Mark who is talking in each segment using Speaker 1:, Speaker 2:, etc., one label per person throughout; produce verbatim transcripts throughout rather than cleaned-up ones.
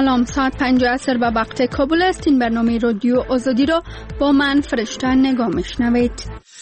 Speaker 1: سلام، ساعت پنج عصر به وقت کابل است. این برنامه رادیو آزادی را با من فرشته نگاه میشنوید.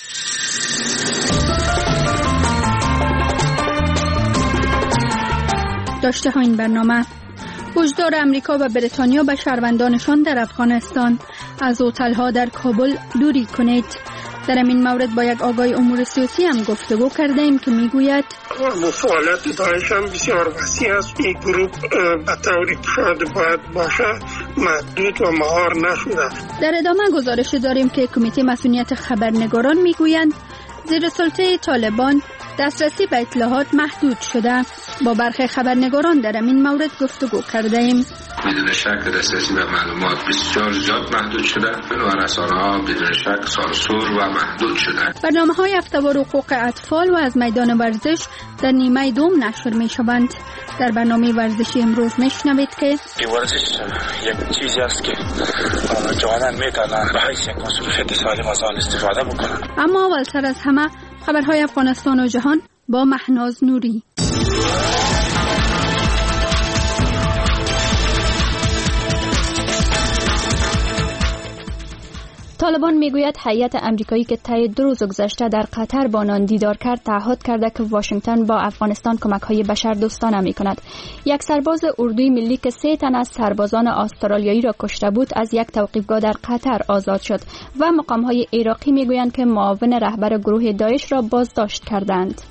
Speaker 1: داشته ها این برنامه: هشدار امریکا و بریتانیا به شهروندانشان در افغانستان، از هتل‌ها در کابل دوری کنید. در این مورد با یک آگاه امور سیاسی هم گفتگو کرده ایم که میگوید
Speaker 2: فعالیت داعش هم بسیار وسیع است. این گروه به طوری شاید باید باشه محدود و مهار نشده.
Speaker 1: در ادامه گزارش داریم که کمیته مسئولیت خبرنگاران میگویند زیر سلطه طالبان دسترسی به اطلاعات محدود شده. با برخی خبرنگاران در این مورد گفتگو کرده ایم.
Speaker 3: بدون شک دسترسی به معلومات بسیار زیاد محدود شده و رسانه‌ها بدون شک سانسور و محدود شده.
Speaker 1: برنامه‌های هفته‌وار حقوق اطفال و از میدان ورزش در نیمه دوم نشر می‌شوند. در برنامه ورزشی امروز می‌شنوید که
Speaker 4: این ورزش یک چیزی است که جوانان می‌تونن به حیث یک مسئولیت سالم از آن استفاده بکنن.
Speaker 1: اما اولتر از همه خبرهای افغانستان و جهان با مهناز نوری. طالبان میگوید هیئت امریکایی که طی دو روز گذشته در قطر با آنان دیدار کرد تعهد کرده که واشنگتن با افغانستان کمک‌های بشردوستانه می‌کند. یک سرباز اردوی ملی که سه تن از سربازان استرالیایی را کشته بود از یک توقیفگاه در قطر آزاد شد و مقام‌های عراقی میگویند که معاون رهبر گروه داعش را بازداشت کردند.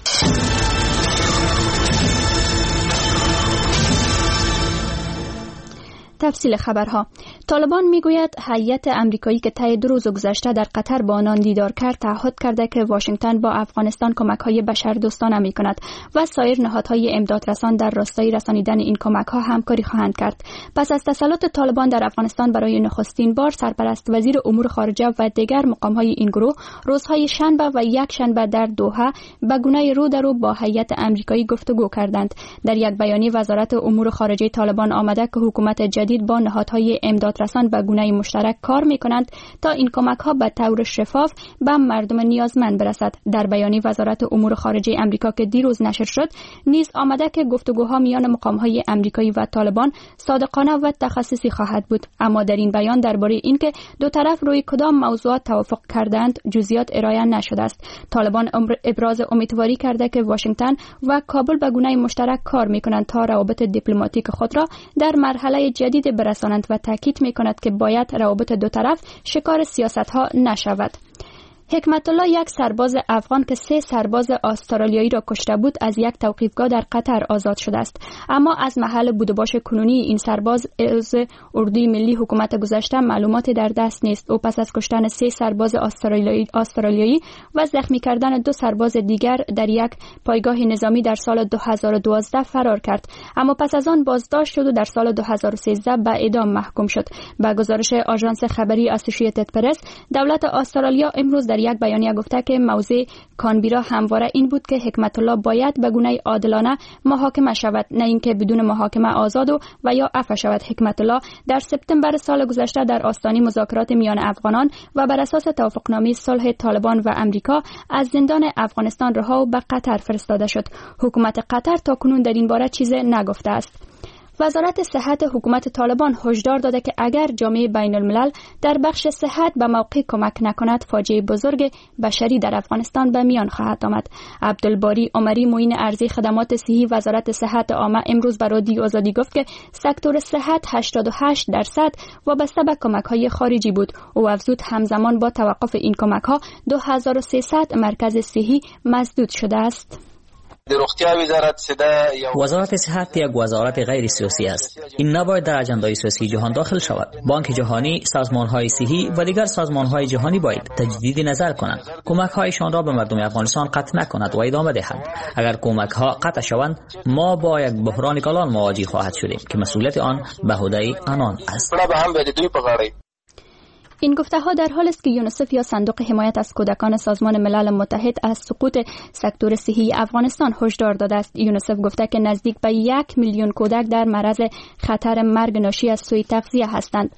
Speaker 1: تفصیل خبرها: طالبان میگوید هیئت امریکایی که طی دو روز گذشته در قطر با آنان دیدار کرد تعهد کرده که واشنگتن با افغانستان کمک‌های بشردوستانه می‌کند و سایر نهادهای امدادرسان در راستای رسانیدن این کمک‌ها همکاری خواهند کرد. پس از تسلط طالبان در افغانستان برای نخستین بار سرپرست وزیر امور خارجه و دیگر مقام‌های این گروه روزهای شنبه و یک شنبه در دوحه به گونه رو در رو با هیئت امریکایی گفتگو کردند. در یک بیانیه وزارت امور خارجه طالبان آمده که حکومت جدید با نهادهای امدادرسان به گونه مشترک کار می‌کنند تا این کمک‌ها به طور شفاف به مردم نیازمند برسد. در بیانیه وزارت امور خارجه امریکا که دیروز نشر شد نیز آمده که گفتگوها میان مقام‌های امریکایی و طالبان صادقانه و تخصصی خواهد بود. اما در این بیان درباره اینکه دو طرف روی کدام موضوعات توافق کردند جزئیات ارائه نشده است. طالبان ابراز امیدواری کرده که واشنگتن و کابل به گونه مشترک کار می‌کنند تا روابط دیپلماتیک خود را در مرحله جدید برسانند و تاکید می‌کند که باید روابط دو طرف شکار سیاست‌ها نشود. حکمت الله یک سرباز افغان که سه سرباز استرالیایی را کشته بود از یک توقیفگاه در قطر آزاد شده است، اما از محل بود و باش کنونی این سرباز از اردوی ملی حکومت گذشته معلوماتی در دست نیست. او پس از کشتن سه سرباز استرالیایی استرالیایی و زخمی کردن دو سرباز دیگر در یک پایگاه نظامی در سال دو هزار و دوازده فرار کرد، اما پس از آن بازداشت شد و در سال دو هزار و سیزده به اعدام محکوم شد. با گزارش آژانس خبری اسوسییتد پرس، دولت استرالیا امروز در یک بیانیه گفته که موضع کانبرا همواره این بود که حکمت الله باید به گونه عادلانه محاکمه شود، نه اینکه بدون محاکمه آزاد و, و یا عفو شود. حکمت الله در سپتامبر سال گذشته در آستانه مذاکرات میان افغانان و بر اساس توافقنامه صلح طالبان و امریکا از زندان افغانستان رها و به قطر فرستاده شد. حکومت قطر تاکنون در این باره چیزی نگفته است. وزارت صحت حکومت طالبان هشدار داده که اگر جامعه بین الملل در بخش صحت به موقع کمک نکند فاجعه بزرگ بشری در افغانستان به میان خواهد آمد. عبدالباری عمری معین ارضی خدمات صحی وزارت صحت عامه امروز به رادیو آزادی گفت که سکتور صحت هشتاد و هشت درصد وابسته به کمک‌های خارجی بود. او افزود همزمان با توقف این کمک‌ها دو هزار و سیصد مرکز صحی مسدود شده است.
Speaker 5: وزارت صحت یک وزارت غیر سیاسی است. این نباید در اجندای سیاسی جهان داخل شود. بانک جهانی، سازمان‌های صحی و دیگر سازمان‌های جهانی باید تجدید نظر کنند. کمک‌هایشان را به مردم افغانستان قطع نکند و ادامه دهند. اگر کمک‌ها قطع شوند، ما با یک بحران کلان مواجه خواهد شدیم که مسئولیت آن به عهده آنان است.
Speaker 1: این گفته ها در حال است که یونیسف یا صندوق حمایت از کودکان سازمان ملل متحد از سقوط سکتور صحی افغانستان هشدار داده است. یونیسف گفته که نزدیک به یک میلیون کودک در معرض خطر مرگ ناشی از سوء تغذیه هستند.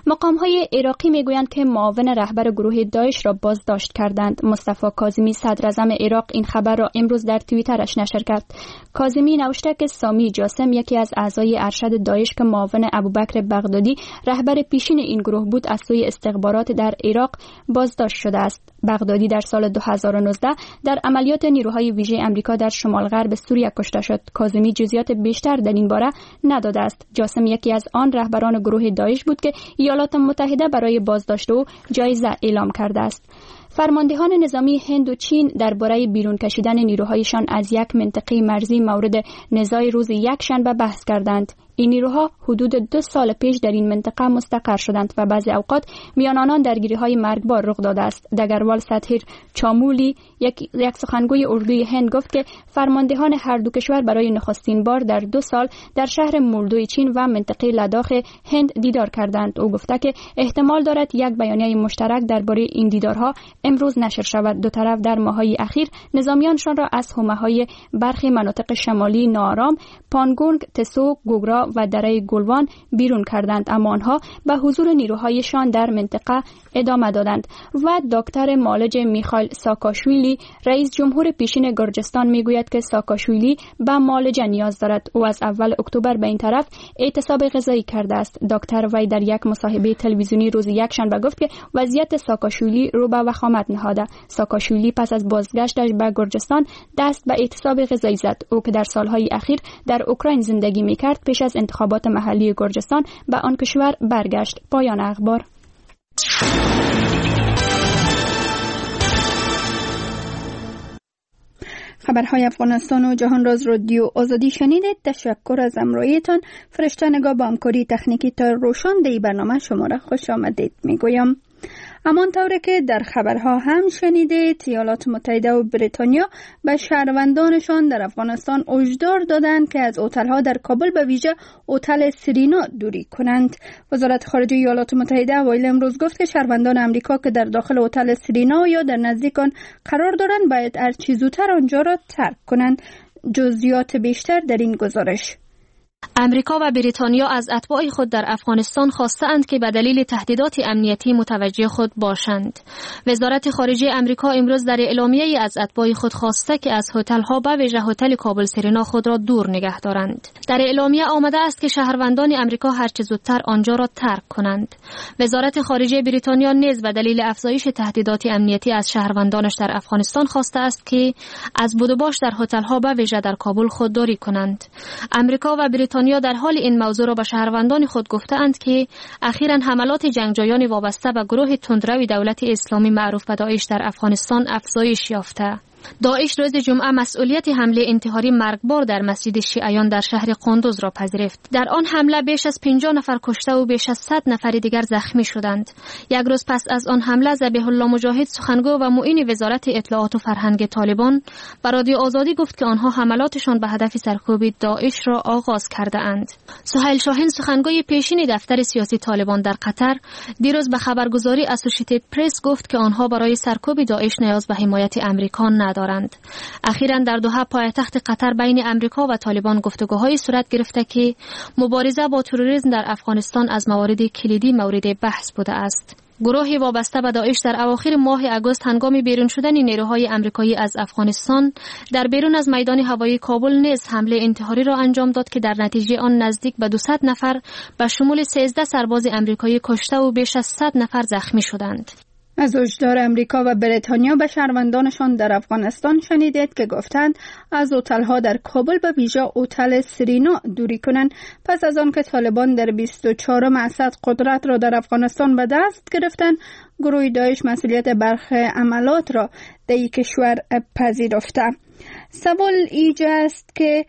Speaker 1: مقام‌های عراقی میگویند که معاون رهبر گروه داعش را بازداشت کردند. مصطفی کاظمی صدراعظم عراق این خبر را امروز در توییترش نشر کرد. کاظمی نوشته که سامی جاسم یکی از اعضای ارشد داعش که معاون ابوبکر بغدادی رهبر پیشین این گروه بود از سوی استخبارات در عراق بازداشت شده است. بغدادی در سال دو هزار و نوزده در عملیات نیروهای ویژه آمریکا در شمال غرب سوریه کشته شد. کاظمی جزئیات بیشتر در این باره نداده است. جاسم یکی از آن رهبران گروه داعش بود که ایالات متحده برای بازداشت او جایزه اعلام کرده است. فرماندهان نظامی هند و چین درباره بیرون کشیدن نیروهایشان از یک منطقه مرزی مورد نزاع روز یکشنبه بحث کردند. این نیروها حدود دو سال پیش در این منطقه مستقر شدند و بعضی اوقات میان آنان درگیری‌های مرگبار رخ داده است. دگروال سطحیر چامولی یک, یک سخنگوی اردوی هند گفت که فرماندهان هر دو کشور برای نخستین بار در دو سال در شهر مولدوی چین و منطقه لداخ هند دیدار کردند. او گفته که احتمال دارد یک بیانیه مشترک درباره این دیدارها امروز نشر شود. دو طرف در ماه‌های اخیر نظامیانشان را از حومه‌های برخی مناطق شمالی ناآرام پانگونگ، تسو، گوگرا و دره گلوان بیرون کردند، اما آنها به حضور نیروهایشان در منطقه ادامه دادند. و دکتر معالج میخائیل ساکاشویلی رئیس جمهور پیشین گرجستان میگوید که ساکاشویلی به معالجه نیاز دارد. او از اول اکتبر به این طرف اعتصاب غذایی کرده است. دکتر وی در یک مصاحبه تلویزیونی روز یکشنبه گفت که وضعیت ساکاشویلی رو به وخامت نهاده. ساکاشویلی پس از بازگشتش به گرجستان دست به اعتصاب غذایی زد. او که در سالهای اخیر در اوکراین زندگی میکرد پیش از انتخابات محلی گرجستان به آن کشور برگشت. پایان اخبار. خبرهای افغانستان و جهان راز رادیو آزادی شنیدید. تشکر از همراهیتان. فرشته نگاه با همکاری تکنیکی تا روشن دی برنامه شما را خوش آمدید میگویم. همان طوری که در خبرها هم شنیدید، ایالات متحده و بریتانیا به شهروندانشان در افغانستان هشدار دادند که از هتل‌ها در کابل به ویژه هتل سرینا دوری کنند. وزارت خارجه ایالات متحده اوایل امروز گفت که شهروندان آمریکا که در داخل هتل سرینا یا در نزدیک آن قرار دارند باید هر چه زودتر آنجا را ترک کنند. جزئیات بیشتر در این گزارش.
Speaker 6: امریکا و بریتانیا از اتباع خود در افغانستان خواستند که به دلیل تهدیدات امنیتی متوجه خود باشند. وزارت خارجه امریکا امروز در اعلامیه‌ای از اتباع خود خواسته که از هتل‌ها به ویژه هتل کابل سرینا خود را دور نگه دارند. در اعلامیه آمده است که شهروندان امریکا هر چه زودتر آنجا را ترک کنند. وزارت خارجه بریتانیا نیز به دلیل افزایش تهدیدات امنیتی از شهروندانش در افغانستان خواسته است که از بود و باش در هتل‌ها به ویژه در کابل خودداری کنند. امریکا و بریتانیا در حال این موضوع را به شهروندان خود گفتند که اخیراً حملات جنگجویان وابسته به گروه تندرو دولت اسلامی معروف به داعش در افغانستان افزایش یافته. داعش روز جمعه مسئولیت حمله انتحاری مرگبار در مسجد شیعیان در شهر قندوز را پذیرفت. در آن حمله بیش از پنجاه نفر کشته و بیش از صد نفر دیگر زخمی شدند. یک روز پس از آن حمله ذبیح الله مجاهد سخنگو و معین وزارت اطلاعات و فرهنگ طالبان به رادیو آزادی گفت که آنها حملاتشان به هدف سرکوب داعش را آغاز کرده اند. سهیل شاهین سخنگوی پیشین دفتر سیاسی طالبان در قطر دیروز به خبرگزاری اسوسییتد پرس گفت که آنها برای سرکوب داعش نیاز به حمایت امریکا ندارند. اخیراً در دوحه پایتخت قطر بین امریکا و طالبان گفتگوهای صورت گرفته که مبارزه با تروریسم در افغانستان از موارد کلیدی مورد بحث بوده است. گروهی وابسته به داعش در اواخر ماه اگوست هنگام بیرون شدن نیروهای آمریکایی از افغانستان در بیرون از میدان هوایی کابل نیز حمله انتحاری را انجام داد که در نتیجه آن نزدیک به دویست نفر به شمول سیزده سرباز آمریکایی کشته و بیش از صد نفر زخمی شدند.
Speaker 1: از هشدار امریکا و بریتانیا به شهروندانشان در افغانستان شنیدید که گفتند از هتل‌ها در کابل به ویژه هتل سرینا دوری کنند پس از آن که طالبان در بیست و چهارم اسد قدرت را در افغانستان به دست گرفتند. گروه داعش مسئولیت برخی عملات را در این کشور پذیرفته. سوال ایجا است که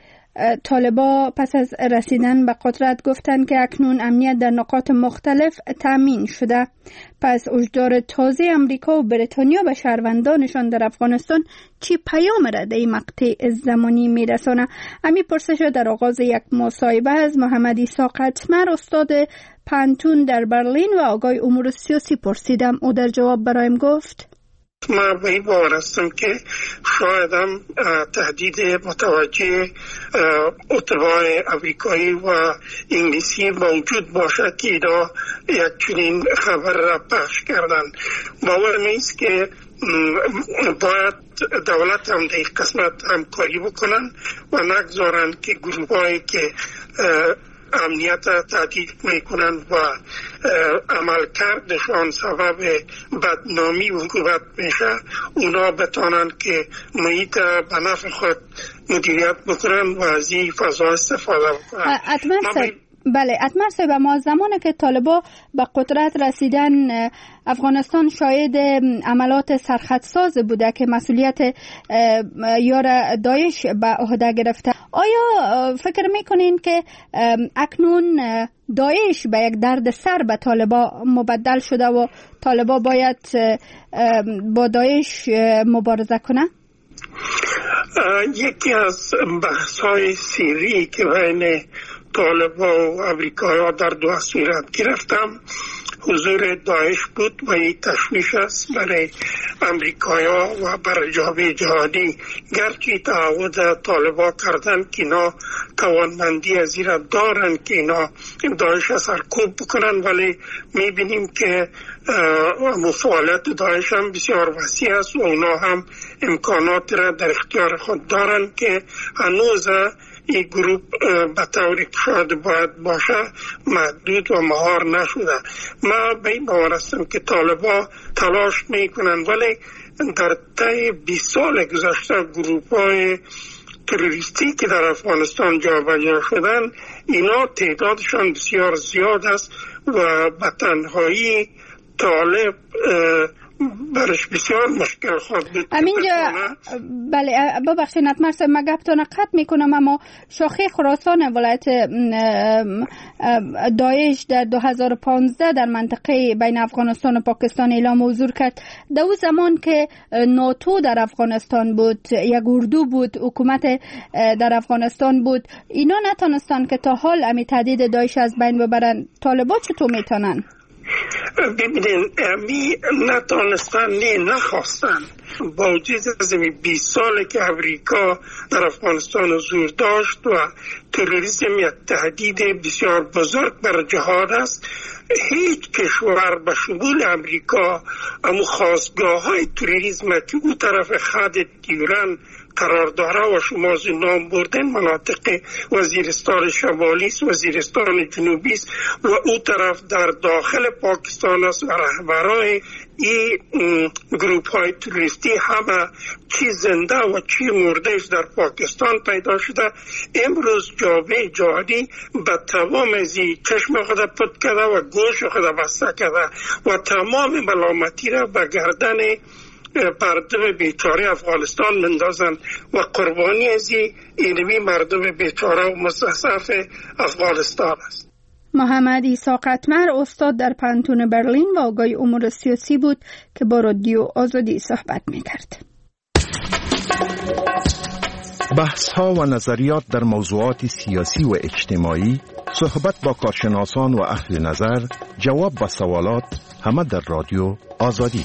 Speaker 1: طالبان پس از رسیدن به قدرت گفتند که اکنون امنیت در نقاط مختلف تامین شده. پس هشدار تازه امریکا و بریتانیا به شهروندانشان در افغانستان چی پیام را در این مقطع زمانی میرسانه؟ امی پرسش در آغاز یک مصاحبه از محمد عیسی قطمر استاد پانتون در برلین و آقای امور سیاسی پرسیدم. او در جواب برایم گفت:
Speaker 2: من به این باور هستم که شاید هم تهدید متوجه اتباع امریکایی و انگلیسی موجود باشد که اینا یک چنین خبر را پخش کردن. باور نیست که باید دولت هم در این قسمت همکاری بکنن و نگذارن که گروه‌هایی که امنیت تهدید میکنن و عمل کردشان سبب بدنامی حکومت میشه، اونا بتانن که محیط به نفع خود مدیریت بکنن و از این فضا استفاده بکنن.
Speaker 1: بله، اتمر صاحب، ما زمانی که طالبان به قدرت رسیدن افغانستان شاهد عملات سرخطساز بوده که مسئولیت یار داعش به عهده گرفته. آیا فکر میکنین که اکنون داعش به یک درد سر به طالبان مبدل شده و طالبان باید با داعش مبارزه کنه؟
Speaker 2: یکی از بحث‌های سیری که بین طالبان و امریکایی در دو صورت گرفتم حضور داعش بود و این تشویش است برای امریکایی و برای جامعه جهانی. گرچه تعهد طالبان کردن که اینا توانمندی از این دارن که اینا داعش سرکوب بکنن، ولی میبینیم که مفاعلت داعش هم بسیار وسیع است و اونا هم امکانات را در اختیار خود دارن که هنوز این گروه به طوری که شاید باید باشه محدود و مهار نشده. من به این باور هستم که طالبان تلاش میکنن، ولی در طی بیست سال گذشته گروه‌های تروریستی که در افغانستان جابجا شدن اینا تعدادشان بسیار زیاد است و به تنهایی طالب برش بسیار مشکل خواهد بود.
Speaker 1: همینجا بله ببخشید اتمر صاحب، من گپتون قطع میکنم، اما شاخه خراسان ولایت داعش در دو هزار و پانزده در منطقه بین افغانستان و پاکستان اعلام حضور کرد. در اون زمان که ناتو در افغانستان بود، یک اردو بود، حکومت در افغانستان بود، اینا نتونستن که تا حال امی تهدید داعش از بین ببرن. طالبان چطور میتونن؟
Speaker 2: ببینین امی نتانستن نه نخواستن. با وجود از این بیست ساله که امریکا در افغانستان حضور داشت و تروریسم یک تهدید بسیار بزرگ بر جهان است، هیچ کشور به شمول امریکا اما خواستگاه های تروریسم که او طرف خط دیورن قرار داره و شما از نام بردن مناطق وزیرستان شمالی است، وزیرستان جنوبی است و او طرف در داخل پاکستان است و رهبرای این گروپ های تروریستی همه چی زنده و چی مردهش در پاکستان پیدا شده. امروز جامعه جهانی به تمام ازی چشم خود پد کرده و گوش خود بسته کرده و تمام ملامتی را به گردن مردم بیچاره افغانستان مندازن و قربانی از اینمی مردم بیچاره و مستضعف افغانستان است.
Speaker 1: محمد اسحاق اتمر استاد در پانتون برلین و آگاه امور سیاسی بود که با رادیو آزادی صحبت می‌کرد.
Speaker 7: بحث ها و نظریات در موضوعات سیاسی و اجتماعی، صحبت با کارشناسان و اهل نظر، جواب به سوالات، همه در رادیو آزادی.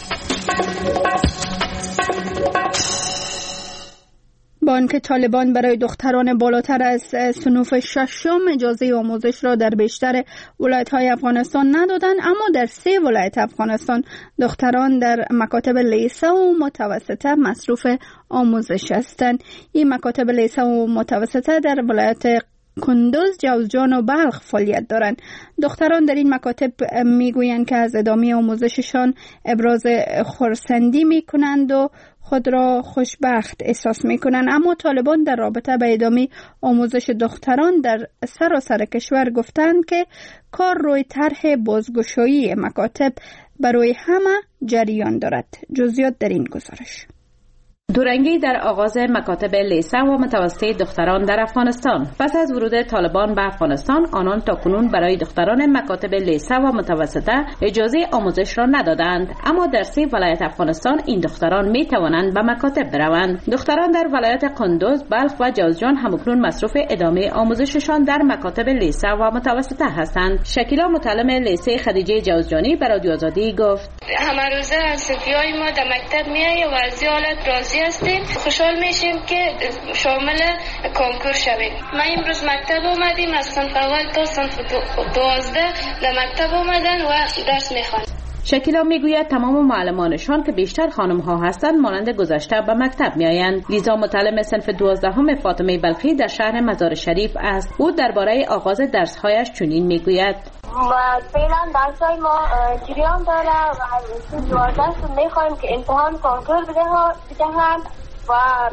Speaker 1: بانک طالبان برای دختران بالاتر از صنف ششم اجازه آموزش را در بیشتر ولایت‌های افغانستان ندادند، اما در سه ولایت افغانستان دختران در مکاتب لیسه و متوسطه مصروف آموزش هستند. این مکاتب لیسه و متوسطه در ولایت کندوز، جوزجان و بلخ فعالیت دارند. دختران در این مکاتب میگویند که از ادامه آموزششان ابراز خرسندی میکنند و خود را خوشبخت احساس میکنند، اما طالبان در رابطه به ادامه آموزش دختران در سراسر کشور گفتند که کار روی طرح بازگشایی مکاتب برای همه جریان دارد. جزئیات در این گزارش.
Speaker 8: دورنگی در آغاز مکاتب لیسه و متوسطه دختران در افغانستان. پس از ورود طالبان به افغانستان، آنان تاکنون برای دختران مکاتب لیسه و متوسطه اجازه آموزش را ندادند، اما در سه ولایت افغانستان این دختران می توانند به مکاتب بروند. دختران در ولایت قندوز، بلخ و جوزجان همکنون مصروف ادامه آموزششان در مکاتب لیسه و متوسطه هستند. شکیلا متعلم لیسه خدیجه جوزجانی به رادیو آزادی گفت:
Speaker 9: همه روزه صفیای ما در مکتب میاییم و از حالت راضی هستیم. خوشحال میشیم که شامل کنکور شویم. ما امروز مکتب اومدیم، از صنف اول تا صنف دوازده در مکتب اومدن و درس میخوانیم.
Speaker 8: شکیلا میگوید تمام معلمانشان که بیشتر خانم ها هستند مانند گذشته به مکتب میآیند. لیزا متعلم صنف دوازدهم فاطمه بلخی در شهر مزار شریف است. او درباره آغاز درس هایش چنین میگوید:
Speaker 10: فعلا درسای ما جریان داره و تو دوازده میخوایم که امتحان کنکور بدهم و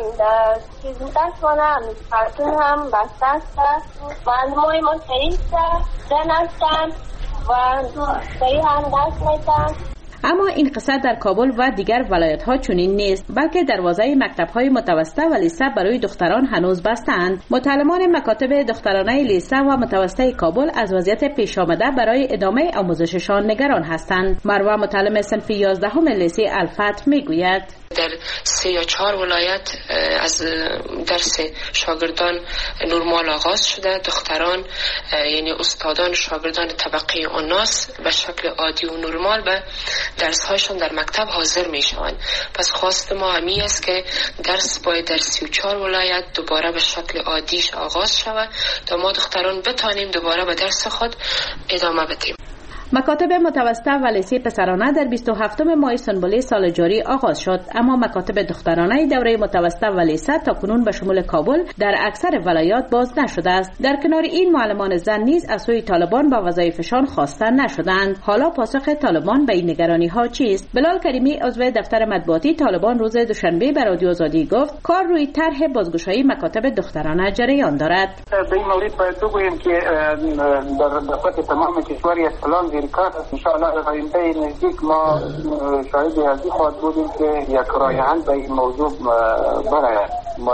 Speaker 10: چیزی درس مانم کارتون هم بسته است. معلمای ما صحیح زن هستند و صحیح هم درس میدن.
Speaker 8: اما این قصه در کابل و دیگر ولایت ها چنین نیست، بلکه دروازه مکتب های متوسطه و لیسه برای دختران هنوز بستند. متعلمان مکاتب دخترانه لیسه و متوسطه کابل از وضعیت پیش آمده برای ادامه آموزششان نگران هستند. مروه متعلم صنف یازدهم لیسه الفتح میگوید:
Speaker 11: در سه یا چهار ولایت از درس شاگردان نرمال آغاز شده. دختران یعنی استادان شاگردان طبقه اوناس به شکل عادی و نرمال به درس هایشان در مکتب حاضر می شوند. پس خواست ما همی است که درس باید در سی و چهار ولایت دوباره به شکل عادیش آغاز شود تا ما دختران بتانیم دوباره به درس خود ادامه بدیم.
Speaker 8: مکاتب متوسطه و لیسه پسرانه در بیست و هفتم ماه سنبله سال جاری آغاز شد، اما مکاتب دخترانه دوره متوسطه و لیسه تا کنون به شمول کابل در اکثر ولایات باز نشده است. در کنار این معلمان زن نیز از سوی طالبان با وظایفشان خواسته نشدند. حالا پاسخ طالبان به این نگرانی ها چیست؟ بلال کریمی عضو دفتر مطبوعاتی طالبان روز دوشنبه به رادیو آزادی گفت: کار روی طرح بازگشایی مکاتب دخترانه جریان دارد.
Speaker 12: به این مورد باید بگوییم که در دفعه تمام کشوری اسلام کار ان شاء الله در آینده نزدیک ما شاهد از این خواهد بودیم که یک راه حل به این موضوع برآید. ما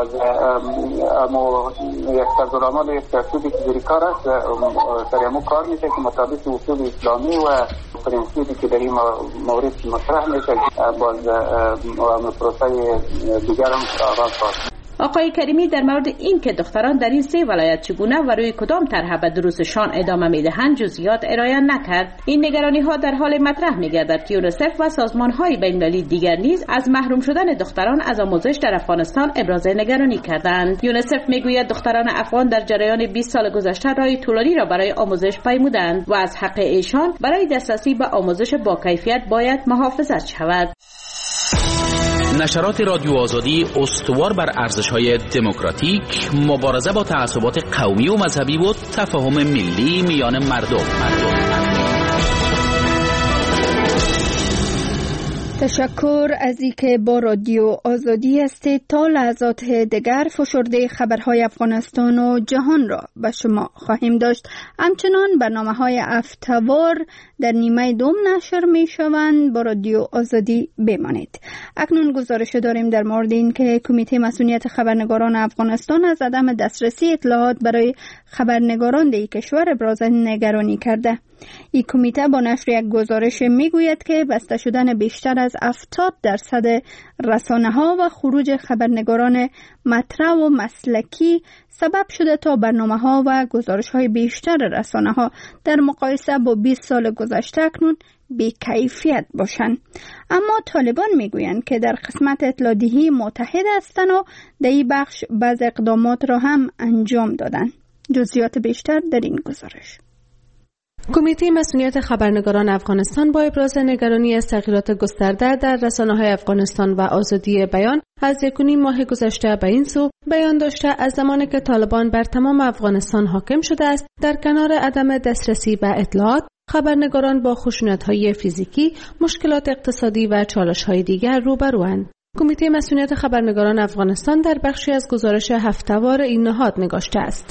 Speaker 12: اما یک سرزنامه یک ترتیبی که در کار است سریعمو کار میشه که مطابق اصول اسلامی و پرنسیپی که در این مورد مطرح میشه باز پروسه دیگر هم آغاز خواهد.
Speaker 8: آقای کریمی در مورد این که دختران در این سه ولایت چگونه و روی کدام طرح به دروسشان ادامه میدهند جزئیات ارائه نکرد. این نگرانی ها در حال مطرح میگردد که یونیسف و سازمان های بین‌المللی دیگر نیز از محروم شدن دختران از آموزش در افغانستان ابراز نگرانی کردند. یونیسف میگوید دختران افغان در جریان بیست سال گذشته راه طولانی را برای آموزش پیمودند و از حق ایشان برای دسترسی به آموزش با کیفیت باید محافظت شود.
Speaker 13: نشرات رادیو آزادی استوار بر ارزش‌های دموکراتیک، مبارزه با تعصبات قومی و مذهبی و تفاهم ملی میان مردم.
Speaker 1: تشکر از اینکه با رادیو آزادی هستید. تا لحظات دیگر فشرده خبرهای افغانستان و جهان را به شما خواهیم داشت. همچنان برنامه‌های هفته‌وار در نیمه دوم نشر می شوند. با رادیو آزادی بمانید. اکنون گزارش داریم در مورد این که کمیته مسئولیت خبرنگاران افغانستان از عدم دسترسی اطلاعات برای خبرنگاران در کشور ابراز نگرانی کرده. این کمیته با نشر یک گزارش میگوید که بسته شدن بیشتر از هفتاد درصد رسانه‌ها و خروج خبرنگاران مطرح و مسلکی سبب شده تا برنامه‌ها و گزارش‌های بیشتر رسانه‌ها در مقایسه با بیست سال گذشته اکنون بی‌کیفیت باشند. اما طالبان میگویند که در قسمت اطلاع‌دهی متحد هستند و در این بخش بعض اقدامات را هم انجام دادند. جزئیات بیشتر در این گزارش.
Speaker 14: کمیته مسئولیت خبرنگاران افغانستان با ابراز نگرانی از تغییرات گسترده در رسانه‌های افغانستان و آزادی بیان از یک و نیم ماه گذشته به این سو بیان داشته از زمانی که طالبان بر تمام افغانستان حاکم شده است، در کنار عدم دسترسی به اطلاعات، خبرنگاران با خشونت‌های فیزیکی، مشکلات اقتصادی و چالش‌های دیگر روبروند. کمیته مسئولیت خبرنگاران افغانستان در بخشی از گزارش هفته‌وار این نهاد نگاشته است: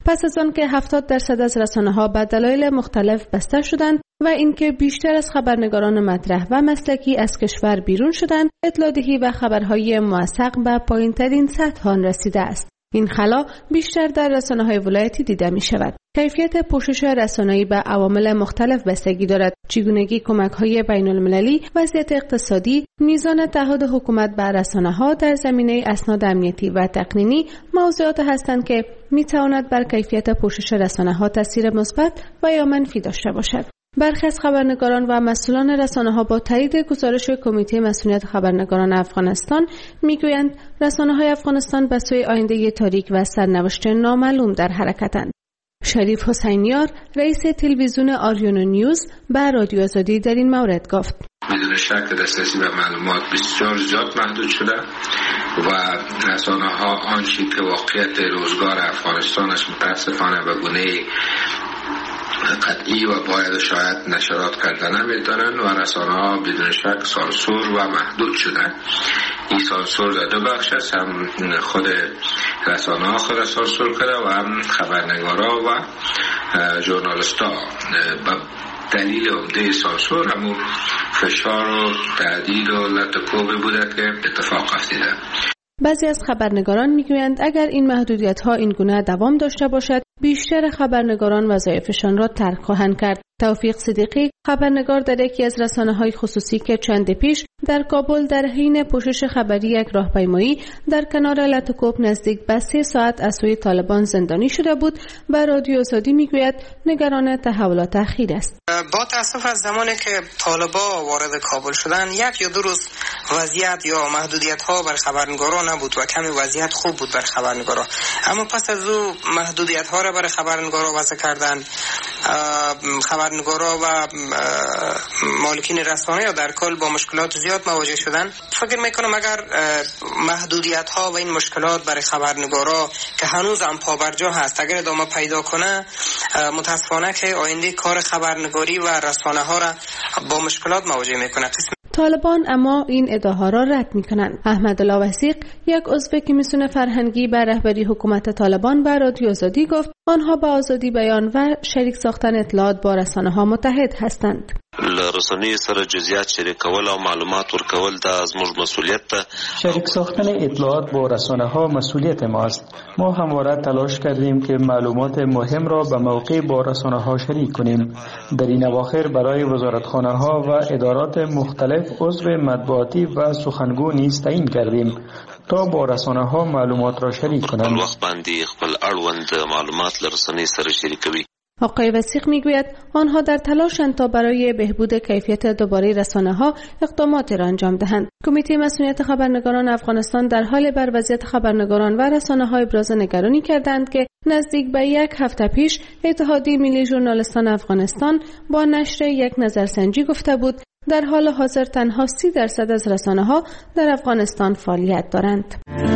Speaker 14: پس از آن که هفتاد درصد از رسانه‌ها به دلایل مختلف بسته شدند و اینکه بیشتر از خبرنگاران مطرح و مسلکی از کشور بیرون شدند، اطلاع‌دهی و خبرهای موثق به پایین‌ترین سطح آن رسیده است. این خلا بیشتر در رسانه‌های ولایتی دیده می شود. کیفیت پوشش رسانه‌ای به عوامل مختلف بستگی دارد. چگونگی کمک‌های بین‌المللی، وضعیت اقتصادی، میزان تعهد حکومت بر رسانه‌ها در زمینه اسناد امنیتی و تقنینی موضوعات هستند که می‌تواند بر کیفیت پوشش رسانه‌ها تاثیر مثبت و یا منفی داشته باشد. برخی از خبرنگاران و مسئولان رسانه‌ها با تایید گزارش کمیته مسئولیت خبرنگاران افغانستان میگویند رسانه‌های افغانستان به سوی آینده تاریک و سرنوشت نامعلوم در حرکتند. شریف حسینیار، رئیس تلویزیون آریون نیوز، به رادیو آزادی در این مورد گفت:
Speaker 3: بدون شک دسترسی به معلومات بسیار زیاد محدود شده و رسانه‌ها آنچه که واقعیت روزگار افغانستانش متاسفانه به گونه قطعی و باید شاید نشرات کردن نمیدارن و رسانه ها بدون شک سانسور و محدود شدن. این سانسور در دو بخش است، هم خود رسانه ها خود سانسور کرده و هم خبرنگارا و ژورنالیست ها. به دلیل عمده سانسور همون فشار و تهدید و لطکوبی بوده که اتفاق افتیده.
Speaker 14: بعضی از خبرنگاران میگویند اگر این محدودیت‌ها این گونه دوام داشته باشد، بیشتر خبرنگاران وظایفشان را ترک خواهند کرد. توفیق صدیقی، خبرنگار در یکی از رسانه‌های خصوصی که چند پیش در کابل در حین پوشش خبری یک راهپیمایی در کنار لاتوکوب نزدیک به سه ساعت از سوی طالبان زندانی شده بود، و رادیو آزادی میگوید نگران تحولات اخیر است.
Speaker 15: با تاسف از زمانی که طالبان وارد کابل شدن، یک یا دو روز وضعیت یا محدودیت‌ها بر خبرنگاران نبود و کمی وضعیت خوب بود بر خبرنگاران، اما پس از او محدودیت‌ها را برای خبرنگاران وضع کردند. خبرنگارا و مالکین رسانه در کل با مشکلات زیاد مواجه شدن. فکر میکنم اگر محدودیت ها و این مشکلات برای خبرنگارا که هنوز هم پابرجا هست اگر ادامه پیدا کنه، متاسفانه که آینده کار خبرنگاری و رسانه ها را با مشکلات مواجه میکنه.
Speaker 14: طالبان اما این ادعاها را رد می‌کنند. احمد الله وثیق، یک عضو کمیسیون فرهنگی بر رهبری حکومت طالبان، به رادیو آزادی گفت آنها با آزادی بیان و شریک ساختن اطلاعات با رسانه‌ها متحد هستند.
Speaker 16: رسانه‌ای سره جزئیات شریکول او معلومات ورکول د زموږ مسئولیت ده.
Speaker 17: شریک ساختن اطلاعات با رسانه‌ها مسئولیت ماست. ما همواره تلاش کردیم که معلومات مهم را به موقع با رسانه‌ها شریک کنیم. در این اواخر برای وزارتخانه‌ها و ادارات مختلف عضو مطبوعاتی و سخنگو نیز تعیین کردیم تا با رسانه‌ها معلومات را شریک کنند.
Speaker 16: وخت باندې خپل اړوند معلومات له رسنۍ سره شریکوي.
Speaker 14: آقای وثیق میگوید آنها در تلاشند تا برای بهبود کیفیت دوباره رسانه‌ها اقدامات را انجام دهند. کمیته مسئولیت خبرنگاران افغانستان در حال بر وضعیت خبرنگاران و رسانه‌ها ابراز نگرانی کردند که نزدیک به یک هفته پیش اتحادیه ملی ژورنالیستان افغانستان با نشر یک نظرسنجی گفته بود در حال حاضر تنها سی درصد از رسانه‌ها در افغانستان فعالیت دارند.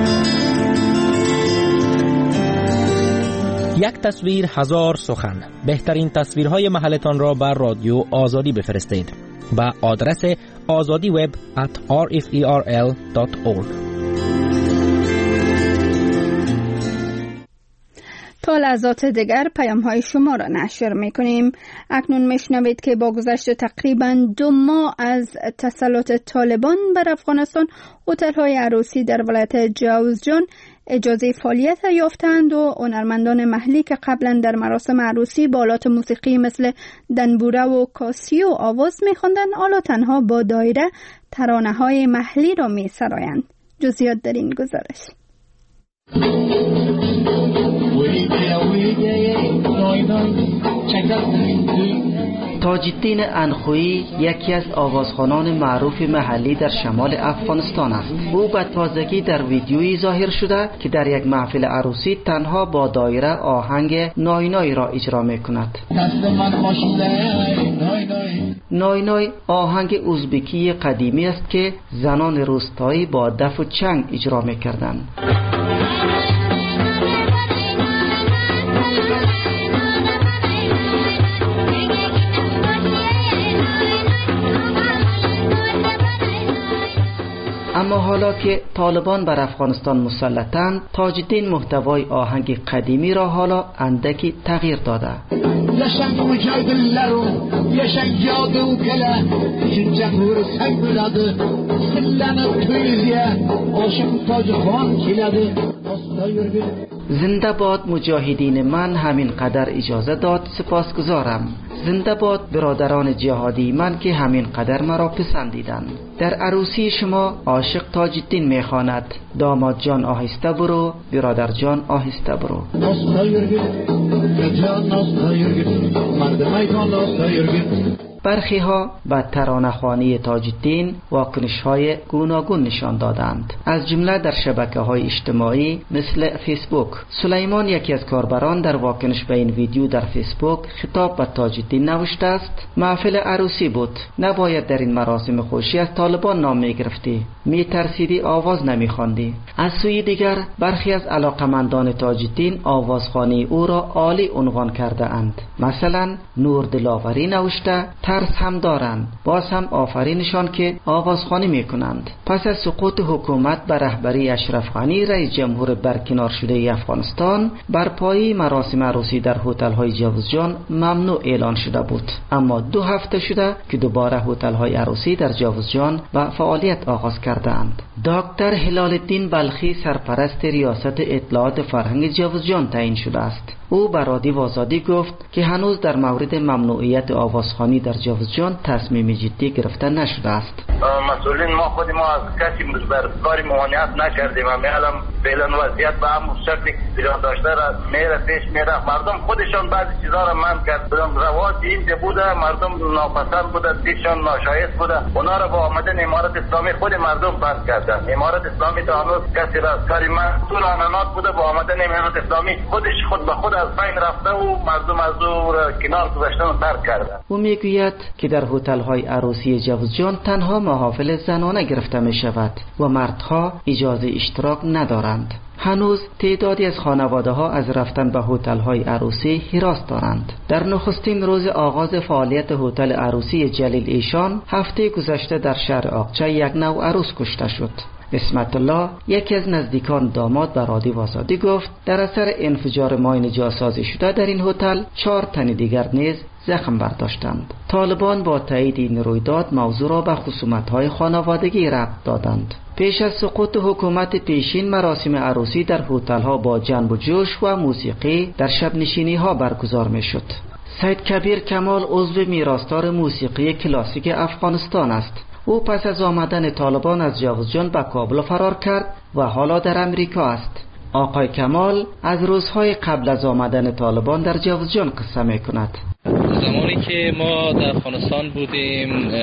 Speaker 18: یک تصویر هزار سخن. بهترین تصویرهای محلتان را بر رادیو آزادی بفرستید به آدرس آزادی وب ات آر اف ای آر ال دات اورگ.
Speaker 1: تا لحظات دیگر پیام های شما را نشر می کنیم. اکنون می شنوید که با گذشت تقریبا دو ماه از تسلط طالبان بر افغانستان، هتل های عروسی در ولایت جوزجان اجازه فعالیت یافتند و هنرمندان محلی که قبلا در مراسم عروسی با آلات موسیقی مثل دنبوره و کاسیو آواز می خواندند، حالا تنها با دایره ترانه های محلی را می سرایند. جزئیات در این گزارش.
Speaker 19: تاج‌الدین انخویی یکی از آوازخوانان معروف محلی در شمال افغانستان است. او به تازگی در ویدیویی ظاهر شده که در یک محفل عروسی تنها با دایره آهنگ نای نای را اجرا می‌کند. نای نای آهنگ ازبکی قدیمی است که زنان روستایی با دف و چنگ اجرا می‌کردند. اما اما حالا که طالبان بر افغانستان مسلطند، تاج الدین محتوای آهنگ قدیمی را حالا اندکی تغییر داده.
Speaker 20: yaşang mücadeleleri, yaşang yadı ukele, şincan vuru sen buladı, sillanıp tüyüzye, oşum tacı khan kiledi, asla yürgün.
Speaker 19: زنده باد مجاهدین من، همین قدر اجازه داد سپاسگزارم. زنده باد برادران جهادی من که همین قدر مرا پسندیدند. در عروسی شما عاشق تاج الدین میخواند داماد جان آهسته برو، برادر جان آهسته برو.
Speaker 20: Asla yürgün, gecehan asla yürgün, mardımay kan asla yürgün.
Speaker 19: برخی ها به ترانه‌خوانی تاج الدین واکنش های گوناگون نشان دادند، از جمله در شبکه های اجتماعی مثل فیسبوک. سلیمان، یکی از کاربران، در واکنش به این ویدیو در فیسبوک خطاب به تاج الدین نوشته است: محفل عروسی بود، نباید در این مراسم خوشی از طالبان نام می گرفتی، می ترسیدی، آواز نمی خواندی. از سوی دیگر برخی از علاقمندان تاج الدین آوازخوانی او را عالی عنوان کرده اند. مثلا نور دلاوری نوشته: ترس هم دارند، باز هم آفرینشان که آوازخوانی میکنند. پس از سقوط حکومت بر رهبری اشرف غنی رئیس جمهور برکنار شده افغانستان، برپایی مراسم عروسی در هتل‌های جاوزجان ممنوع اعلان شده بود، اما دو هفته شده که دوباره هتل‌های عروسی در جاوزجان و فعالیت آغاز کردند. دکتر هلال الدین بلخی سرپرست ریاست اطلاعات فرهنگ جاوزجان تعیین شده است. او بر رادیو آزادی گفت که هنوز در مورد ممنوعیت آوازخوانی در جاوزجان تصمیم جدی گرفته نشده است.
Speaker 21: مسئولین ما خود ما از کسی بر کاری ممانعت نکردیم و می‌علم فعلا وضعیت به همون شکلی که داشته را میره پیش میره. مردم خودشان بعضی چیزا را منع کرد. رواج این بوده، مردم ناپسند بوده، دیشان ناشایست بوده، اونا را با آمدن امارت اسلامی خود مردم بند کردن. امارت اسلامی تا هنوز کسی را کاری مسئول آنانات بوده، با آمدن امارت اسلامی خودش خود به خود از بین رفته و مردم از او را کنار گذاشتن و ترک کردن.
Speaker 19: او میگوید که در هتل‌های عروسی جاوزجان تنها محافل زنانه گرفته می شود و مردها اجازه اشتراک ندارند. هنوز تعدادی از خانواده ها از رفتن به هتل‌های عروسی هراس دارند. در نخستین روز آغاز فعالیت هتل عروسی جلیل ایشان هفته گذشته در شهر آقچه یک نو عروس کشته شد. اسمت الله، یکی از نزدیکان داماد، به رادیو آزادی گفت در اثر انفجار ماین جاسازی شده در این هتل چهار تن دیگر نیز زخم برداشتند. طالبان با تایید این رویداد موضوع را به خصومت‌های خانوادگی ربط دادند. پیش از سقوط حکومت پیشین مراسم عروسی در هتل‌ها با جنب و جوش و موسیقی در شب نشینی‌ها برگزار می‌شد. سید کبیر کمال عضو میراثدار موسیقی کلاسیک افغانستان است. او پس از آمدن طالبان از جاوزجان به کابل فرار کرد و حالا در امریکا است. آقای کمال از روزهای قبل از آمدن طالبان در جاوزجان قصه می کند.
Speaker 22: زمانی که ما در افغانستان بودیم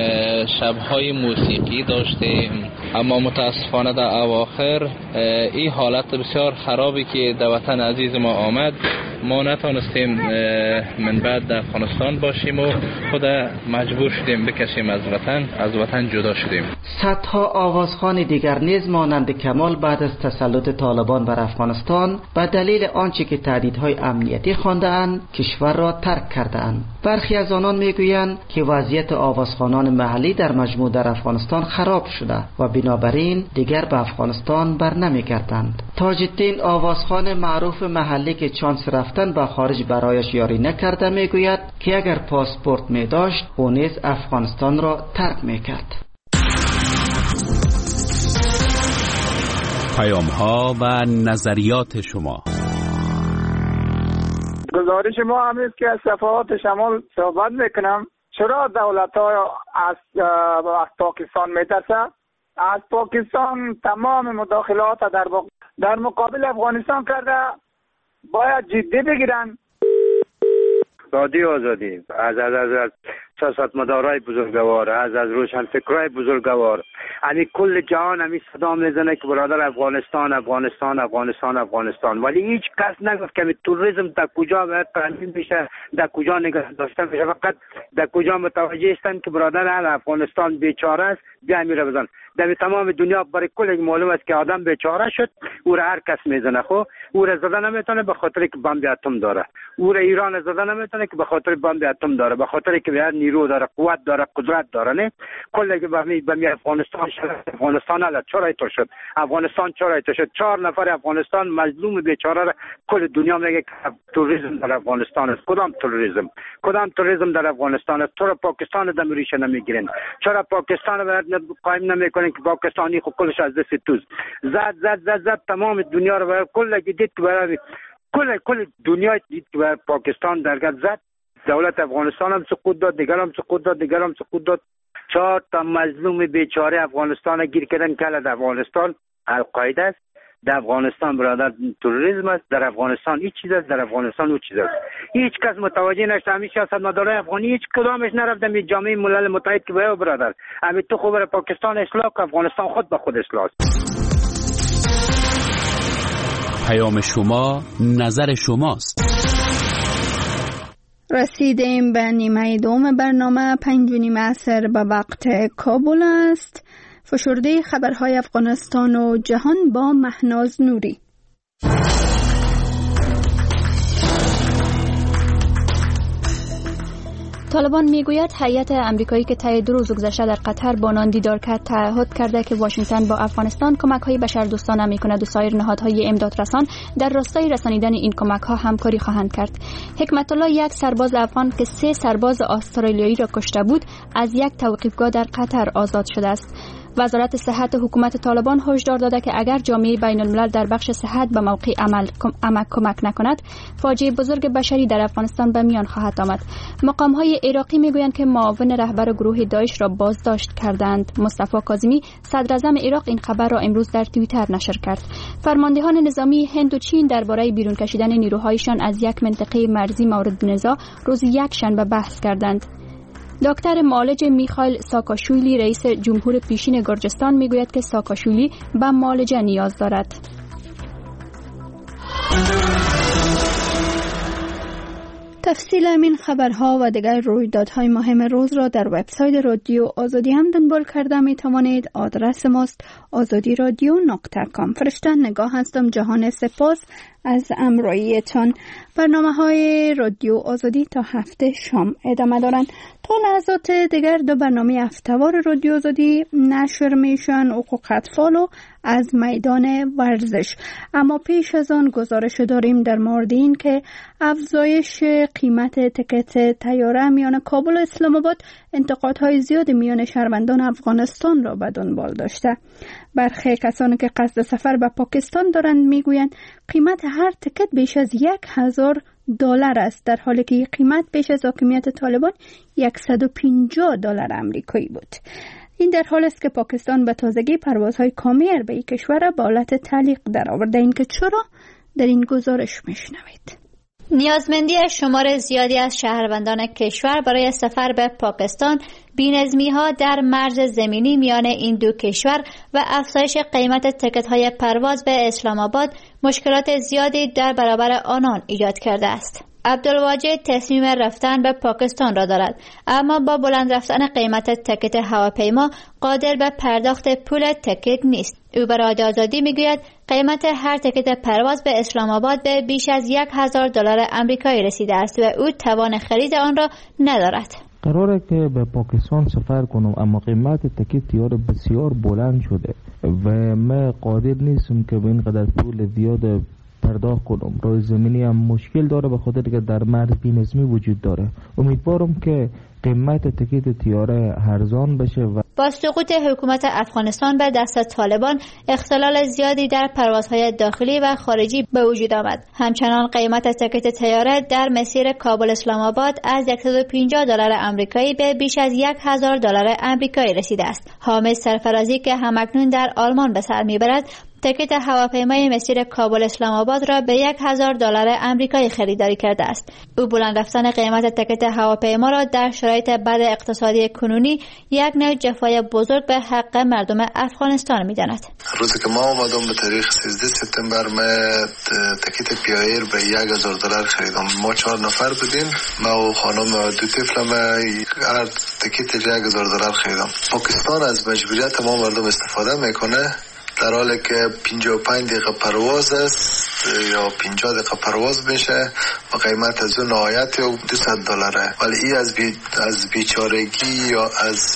Speaker 22: شبهای موسیقی داشتیم، اما متاسفانه در اواخر این حالت بسیار خرابی که در وطن عزیز ما آمد، ما نتونستیم من بعد در افغانستان باشیم و خود مجبور شدیم بکشیم از وطن، از وطن جدا شدیم.
Speaker 19: صدها آوازخوان دیگر نیز مانند کمال بعد از تسلط طالبان بر افغانستان به دلیل آنچه که تهدیدهای امنیتی خوانده‌اند کشور را ترک کرده‌اند. برخی از آنان میگویند که وضعیت آوازخوانان محلی در مجموع در افغانستان خراب شده و بنابراین دیگر به افغانستان بر نمیگردند. تاج الدین، آوازخوان معروف محلی که چانس رفتن به خارج برایش یاری نکرده، میگوید که اگر پاسپورت می داشت او نیز افغانستان را ترک میکرد.
Speaker 13: پیام ها و نظریات شما.
Speaker 23: گزارش ما هم است که از صفحات شمال صحبت میکنم. چرا دولت ها از, از پاکستان میترسه؟ از پاکستان تمام مداخلات در, در مقابل افغانستان کرده، باید جدی بگیرن.
Speaker 24: رادیو آزادی از از از, از سیاستمدارای بزرگوار، از از روشنفکرای بزرگوار، یعنی کل جهان همی صدا میزنه که برادر افغانستان افغانستان افغانستان افغانستان، ولی هیچ کس نگفت که توریسم در کجا باید تامین بشه، در کجا نگه داشته بشه. فقط در کجا متوجه هستند که برادر افغانستان بیچاره است، بیا میره بزن. در تمام دنیا برای کل معلوم است که آدم بیچاره شد، او را هر کس میزنه. خو او را زدن نمیتونه به خاطر که بمب اتم داره. او را ایران زدن نمیتونه که به خاطر بمب اتم داره، به خاطر که به نیرو داره، قوت داره، قدرت داره. نه کل که به به افغانستان شد، افغانستان الان چرا اینطور شد؟ افغانستان چرا اینطور شد؟ چهار نفر افغانستان مظلوم بیچاره را کل دنیا میگه که تروریسم در افغانستان است. کدام تروریسم؟ کدام تروریسم در افغانستان است؟ چرا پاکستان دم ریشه نمیگیرین؟ چرا پاکستان را قایم نمیکنین که پاکستانی خود کلش از دست توز زد زد زد زد تمام دنیا را کل دید که برای کل کل دنیا دید که برای پاکستان درگاه زد. دولت افغانستان هم سقوط داد، دیگر هم سقوط داد، دیگر هم سقوط داد. چهار تا مظلوم بیچاره افغانستان گیر کردن که در افغانستان القاعده است، در افغانستان برادر تروریسم است، در افغانستان هیچ چیز است، در افغانستان هیچ چیز است. هیچ کس متوجه نشده. همیشه سیاستمدارای افغانی هیچ کدامش نرفتن به جامعه ملل متحد که بیا برادر همین تو خوبه پاکستان اصلاح که افغانستان خود به خود اصلاح است.
Speaker 2: پیام شما نظر شماست.
Speaker 1: رسیدیم به نیمه دوم برنامه. پنج و نیم عصر به وقت کابل است. فشرده خبرهای افغانستان و جهان با مهناز نوری. طالبان میگوید هیئت امریکایی که طی دو روز گذشته در قطر با آنان دیدار کرد تعهد کرده که واشنگتن با افغانستان کمک‌های بشردوستانه می‌کند و سایر نهادهای امدادرسان در راستای رسانیدن این کمک‌ها همکاری خواهند کرد. حکمت الله، یک سرباز افغان که سه سرباز استرالیایی را کشته بود، از یک توقیفگاه در قطر آزاد شده است. وزارت صحت حکومت طالبان هشدار داده که اگر جامعه بین الملل در بخش صحت به موقع عمل کمک کمک نکند، فاجعه بزرگ بشری در افغانستان به میان خواهد آمد. مقام‌های عراقی میگویند که معاون رهبر گروه داعش را بازداشت کردند. مصطفی کاظمی صدراعظم عراق این خبر را امروز در توییتر نشر کرد. فرماندهان نظامی هند و چین درباره بیرون کشیدن نیروهایشان از یک منطقه مرزی مورد نزاع روز یکشنبه بحث کردند. دکتر معالج میخائیل ساکاشویلی، رئیس جمهور پیشین گرجستان، میگوید که ساکاشویلی به معالجه نیاز دارد. تفصیل این خبرها و دیگر رویدادهای مهم روز را در وبسایت رادیو آزادی هم دنبال کرده می توانید. آدرس ماست آزادی رادیو نقطه کام. فرشته نگاه هستم. جهان سپاس از امراییتان. برنامه های رادیو آزادی تا هفته شام ادامه دارند. تا لحظات دیگر دو برنامه هفته‌وار رادیو آزادی نشر میشن. حقوق اطفال و از میدان ورزش. اما پیش از آن گزارش داریم در مورد این که افزایش قیمت تکت طیاره میان کابل و اسلام آباد انتقادهای زیاد میان شهروندان افغانستان را به دنبال داشته. برخی کسانی که قصد سفر به پاکستان دارند میگویند قیمت هر تکت بیش از یک هزار دلار است، در حالی که قیمت بیش از حاکمیت طالبان صد و پنجاه دلار آمریکایی بود. این در حالی است که پاکستان به تازگی پروازهای کامیار به این کشور به حالت تعلیق درآورده. این که چرا در این گزارش میشنوید.
Speaker 4: نیازمندی شمار زیادی از شهروندان کشور برای سفر به پاکستان، بی‌نظمی‌ها در مرز زمینی میان این دو کشور و افزایش قیمت تکت‌های پرواز به اسلام آباد مشکلات زیادی در برابر آنان ایجاد کرده است. عبدالواجد تصمیم رفتن به پاکستان را دارد، اما با بلند رفتن قیمت تکت هواپیما قادر به پرداخت پول تکت نیست. او به رادیو آزادی میگوید قیمت هر تکت پرواز به اسلام آباد به بیش از یک هزار دلار آمریکایی رسیده است و او توان خرید آن را ندارد.
Speaker 5: قراره که به پاکستان سفر کنم، اما قیمت تکت طیاره بسیار بلند شده و من قادر نیستم که به اینقدر پول زیاد پرداخت کنم. روی زمینی هم مشکل داره به خاطر که در مرز بی‌نظمی وجود داره. امیدوارم که قیمت تکت طیاره ارزان بشه. و
Speaker 4: با سقوط حکومت افغانستان به دست طالبان اختلال زیادی در پروازهای داخلی و خارجی به وجود آمد. همچنان قیمت تکت طیاره در مسیر کابل اسلام آباد از صد و پنجاه دلار آمریکایی به بیش از یک هزار دلار آمریکایی رسیده است. حامد سرفرازی که همکنون در آلمان به سر میبرد، تکت هواپیمای مسیر کابل اسلام آباد را به یک هزار دلار آمریکایی خریداری کرده است. او بلند رفتن قیمت تکت هواپیما را در شرایط بد اقتصادی کنونی یک نوع جفای ضربه‌های بزرگ به حق مردم افغانستان می‌داند.
Speaker 6: روزی که ما آمدم به تاریخ سیزده سپتامبر ما تکیت پیایر به یک هزار دلار خریدم. ما چهار نفر بودیم، ما و خانم و دو طفلم، هر تکیت یک هزار دلار خریدم. پاکستان از مجبوریت ما مردم استفاده میکنه، در حالی که پنجاه و پنج دقیقه پرواز است یا پنجاه دقیقه پرواز میشه و قیمت از اون نهایت دویست دلاره، ولی این از بی از بیچارگی یا از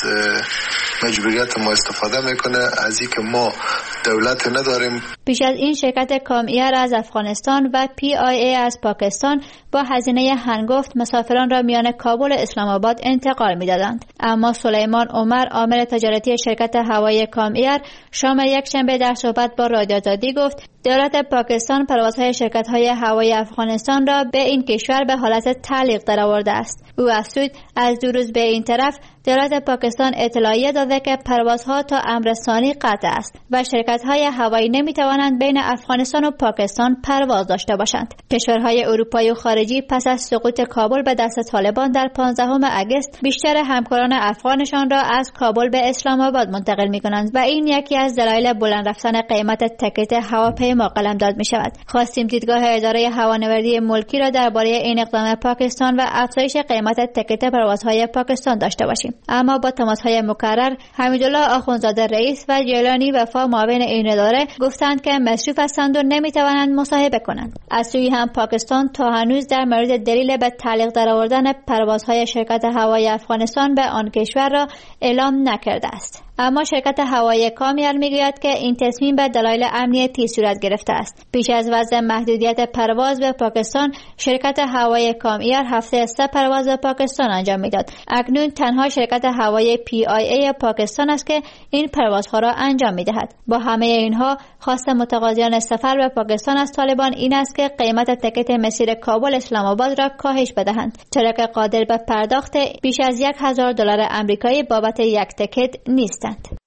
Speaker 6: مجبوریت ما استفاده میکنه، از این که ما دولت نداریم.
Speaker 4: پیش از این شرکت کام ایر از افغانستان و پی آی ای از پاکستان با هزینه هنگفت مسافران را میان کابل و اسلام آباد انتقال میدادند، اما سلیمان عمر عامل تجارتی شرکت هوایی کام ایر شام یک شنبه در صحبت با رادیو آزادی گفت دولت پاکستان پروازهای شرکت‌های هوایی افغانستان را به این کشور به حالت تعلیق درآورده است. او افزود از دو روز به این طرف دولت پاکستان اطلاعیه داده که پروازها تا امر ثانی قطع است و شرکت‌های هوایی نمی‌توانند بین افغانستان و پاکستان پرواز داشته باشند. کشورهای اروپایی و خارجی پس از سقوط کابل به دست طالبان در پانزدهم اگست بیشتر همکاران افغانشان را از کابل به اسلام آباد منتقل می‌کنند و این یکی از دلایل بلند رفتن قیمت تکت هواپیما قلمداد می‌شود. خواستیم دیدگاه اداره هوانوردی ملکی را درباره این اقدام پاکستان و افزایش قیمت تکت پروازهای پاکستان داشته باشیم، اما با تماس‌های مکرر حمیدالله آخوندزاده رئیس و جیلانی وفا معاون این اداره گفتند که مصروف هستند و نمی‌توانند مصاحبه کنند. از سوی هم پاکستان تا هنوز در مورد دلیل به تعلیق درآوردن پروازهای شرکت هوایی افغانستان به آن کشور را اعلام نکرده است. اما شرکت هوایی کام ایر میگوید که این تصمیم به دلایل امنیتی صورت گرفته است. پیش از وضع محدودیت پرواز به پاکستان، شرکت هوایی کام ایر هفته سه پرواز به پاکستان انجام میداد. اکنون تنها شرکت هوایی پی آی ای پاکستان است که این پروازها را انجام میدهد. با همه اینها خواست متقاضیان سفر به پاکستان از طالبان این است که قیمت تکت مسیر کابل اسلام آباد را کاهش بدهند، چرا که قادر به پرداخت بیش از یک هزار دلار آمریکایی بابت یک تکت نیست.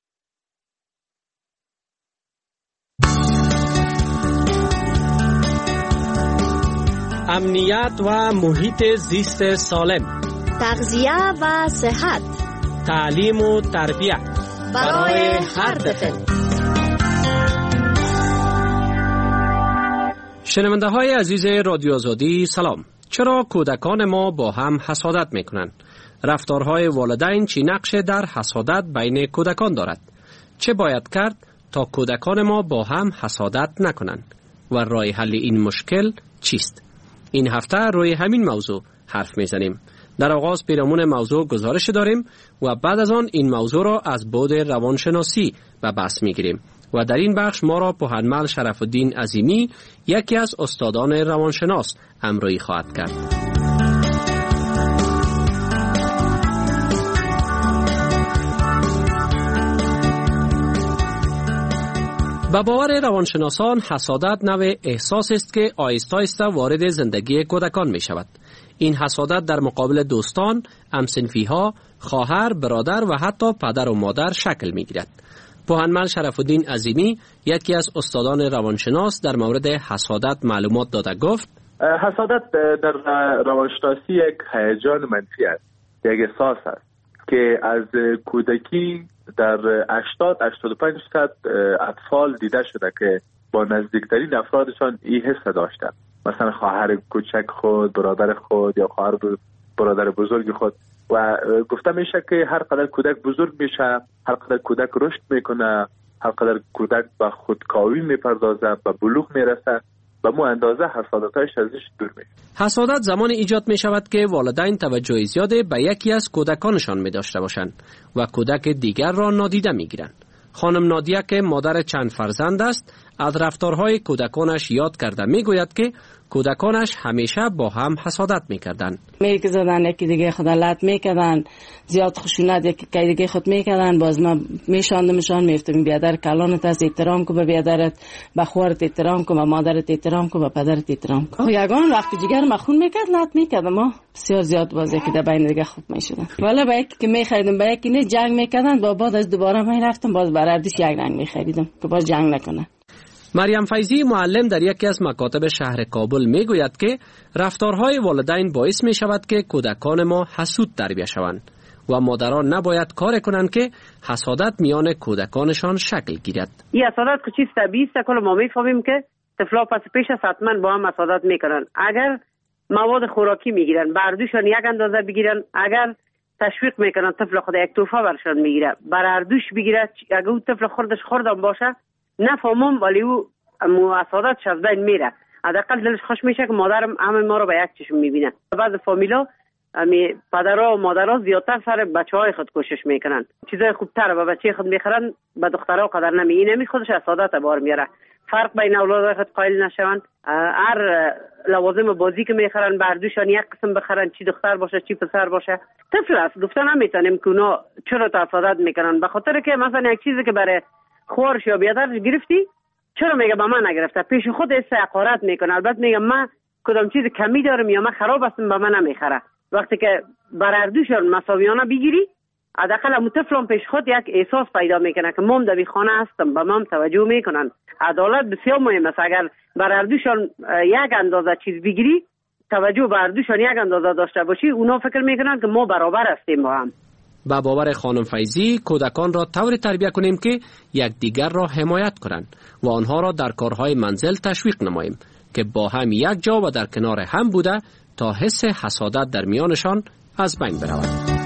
Speaker 7: امنیت و محیط زیست سالم،
Speaker 9: تغذیه و صحت،
Speaker 7: تعلیم و تربیت
Speaker 9: برای هر طفل.
Speaker 7: شنونده های عزیز رادیو آزادی سلام. چرا کودکان ما با هم حسادت میکنند؟ رفتارهای والدین چی نقش در حسادت بین کودکان دارد؟ چه باید کرد تا کودکان ما با هم حسادت نکنند و راه حل این مشکل چیست؟ این هفته روی همین موضوع حرف میزنیم. در آغاز پیرامون موضوع گزارش داریم و بعد از آن این موضوع را از بعد روانشناسی و بحث میگیریم و در این بخش ما را پوهنمل شرف الدین عظیمی، یکی از استادان روانشناس، همراهی خواهد کرد. به باور روانشناسان حسادت نوع احساس است که آهسته آهسته وارد زندگی کودکان می شود. این حسادت در مقابل دوستان، همسنفی‌ها، خواهر، برادر و حتی پدر و مادر شکل می گیرد. پوهنمل شرف الدین عظیمی، یکی از استادان روانشناس، در مورد حسادت معلومات داده گفت:
Speaker 10: حسادت در روانشناسی یک هیجان منفی است، یک احساس است که از کودکی در هشتاد تا هشتاد و پنج درصد اطفال دیده شده که با نزدیکترین افرادشان این حس داشتند، مثلا خواهر کوچک خود، برادر خود یا خواهر برادر بزرگ خود. و گفته میشه که هر قدر کودک بزرگ میشه، هر قدر کودک رشد میکنه، هر قدر کودک به خودکاوی میپردازه، به بلوغ میرسه، به مو اندازه حسادتایش ازش دور میشه.
Speaker 7: حسادت زمان ایجاد می شود که والدین توجه زیاده به یکی از کودکانشان می داشته باشند و کودک دیگر را نادیده می گیرند. خانم نادیه که مادر چند فرزند است، از رفتارهای کودکانش یاد کرده می گوید که کودکانش همیشه با هم حسادت می کردن.
Speaker 25: میک زدن، یکی دیگه خود لط می کردن، زیاد خشونت یکی دیگه خود می کردن. باز ما می شاندمشان، می افتیم بیادر کلانت از احترام کو به بیادرت، به خورت احترام کو، به مادرت احترام کو، به پدرت احترام کو. یگان وقتی جگر مخون می کرد لط می کردم، ما بسیار زیاد باز یکی در بین دیگه خوب می شدن. والا با یکی که می خریدم با یکی نه جنگ می کردن، با بعد از دوباره می رفتم باز برادرش یک رنگ می خریدم که باز جنگ نکنه.
Speaker 7: مریم فیضی معلم در یکی از مکاتب شهر کابل می گوید که رفتارهای والدین باعث می شود که کودکان ما حسود تربیت شوند. و مادران نباید کار کنند که حسادت میان کودکانشان شکل گیرد.
Speaker 3: این حسادت که چیز طبیعی است، کل ما میفهمیم که طفلا پس پیش از حتما با هم حسادت میکنن. اگر مواد خوراکی میگیرن بردوشان یک اندازه بگیرن، اگر تشویق میکنن طفل خود یک توفه برشان میگیره بر اردوش بگیره، اگر او طفل خوردش خوردم باشه نفهمم ولی او حسادتش از بین میره. حداقل دلش خوش میشه که مادرم همه ما رو به یک چشم میبینه. بعض فامیلا امی پدرها و مادرها زیادتر سر بچهای خود کوشش میکنن، چیزای خوبتر به بچه خود میخرن، به دخترها قدر نمی. این نمی خودش حسادت بار میاره. فرق بین اولاد خود قائل نشون. هر لوازم بازی که میخرن بردوشان یک قسم بخرن، چی دختر باشه چی پسر باشه. طفل است، گفتن نمیتونیم که اونا چرا حسادت میکنن، به خاطر که مثلا یک چیزی که برای خورش یا بیادرش گرفتی چرا میگه به من نگرفته، پیش خود است حقارت میکنه. البته میگه من کدام چیز کمی دارم یا من خراب هستم به من نمیخره. وقتی که بر اردوشان مساویانه بگیری، حداقل هم طفلان پیش خود یک احساس پیدا میکنه که مام در خانه هستم، به مام توجه میکنن. عدالت بسیار مهم است. اگر بر اردوشان یک اندازه چیز بگیری، توجه بر اردوشان یک اندازه داشته باشی، اونا فکر میکنن که ما برابر هستیم با هم.
Speaker 7: با باور خانم فیضی کودکان را طوری تربیت کنیم که یکدیگر را حمایت کنند و آنها را در کارهای منزل تشویق نماییم که با هم یک جا و در کنار هم بوده تا حس حسادت در میانشان از بین برود.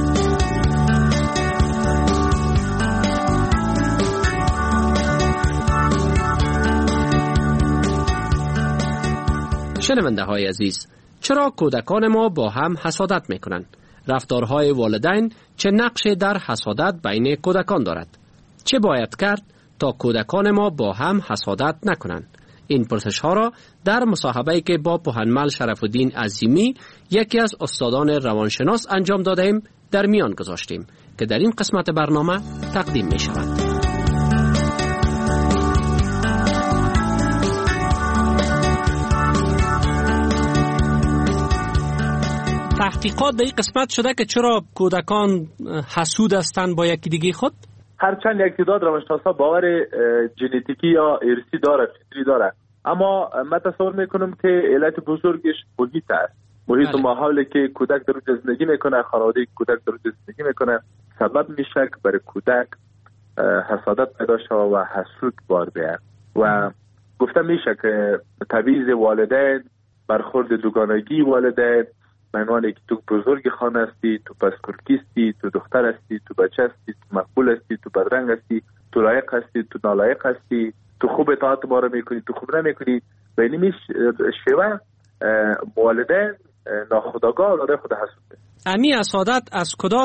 Speaker 7: شنونده های عزیز، چرا کودکان ما با هم حسادت می کنند؟ رفتارهای والدین چه نقشی در حسادت بین کودکان دارد؟ چه باید کرد تا کودکان ما با هم حسادت نکنند؟ این پرسش ها را در مصاحبه‌ای که با پوهنمل شرف الدین عظیمی یکی از استادان روانشناس انجام دادیم در میان گذاشتیم که در این قسمت برنامه تقدیم می شود. تحقیقات در این قسمت شده که چرا کودکان حسود هستند با یکی دیگه خود؟
Speaker 10: هرچند یک تعداد روانشناسا باور ژنتیکی یا ارثی داره، فطری داره، اما من تصور میکنم که علت بزرگش محیط است. محیط و ماحولی که کودک در اونجا زندگی میکنه، خانواده کودک در اونجا زندگی میکنه، سبب میشه که برای کودک حسادت پیدا شود و حسود بار بیاد. و گفته میشه که تبعیض والدین، برخورد دوگانگی والدین، معنی که تو بزرگ خانه هستی، تو پسکرکی هستی، تو دختر هستی، تو بچه هستی، تو مقبول هستی، تو بدرنگ هستی، تو لایق هستی، تو نالایق هستی، تو خوب اطاعت ما رو میکنی، تو خوب نمیکنی. و این شیوه والدین ناخودآگاه داره خود حسود.
Speaker 7: امی حسادت از کدام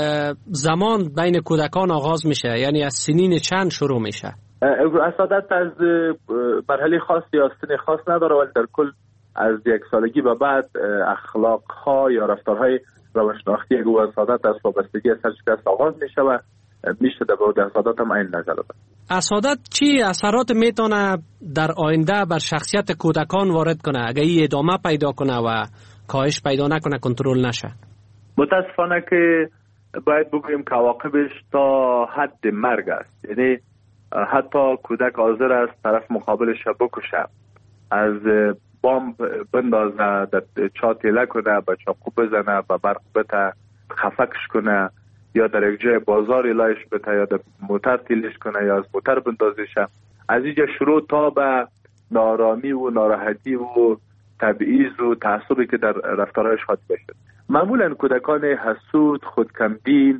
Speaker 7: زمان بین کودکان آغاز میشه؟ یعنی از سنین چند شروع میشه؟
Speaker 10: حسادت از مرحله خاص یا سن خاص نداره، ولی در کل از یک سالگی به بعد اخلاق ها یا رفتارهای روانشناختی اگه حسادت از وابستگی سرشکست آغاز میشه و میشه در بعد حسادت هم این نظر بده.
Speaker 7: حسادت چی اثرات میتونه در آینده بر شخصیت کودکان وارد کنه اگه این ادامه پیدا کنه و کاهش پیدا نکنه، کنترل نشه؟
Speaker 10: متاسفانه که باید بگوییم که عواقبش تا حد مرگ است. یعنی حتی کودک حاضر است طرف مقابلش بکشه، از بامب بندازه، در چا تیله کنه، به چاقو بزنه، به برق بته، خفکش کنه، یا در یک جای بازار لایش بته، یا در موتر تیلش کنه، یا از موتر بندازشه. از اینجا شروع تا به نارامی و ناراحتی و تبعیض و تعصبی که در رفتارهایش خاطر بشه. معمولا کودکان حسود، خودکمبین،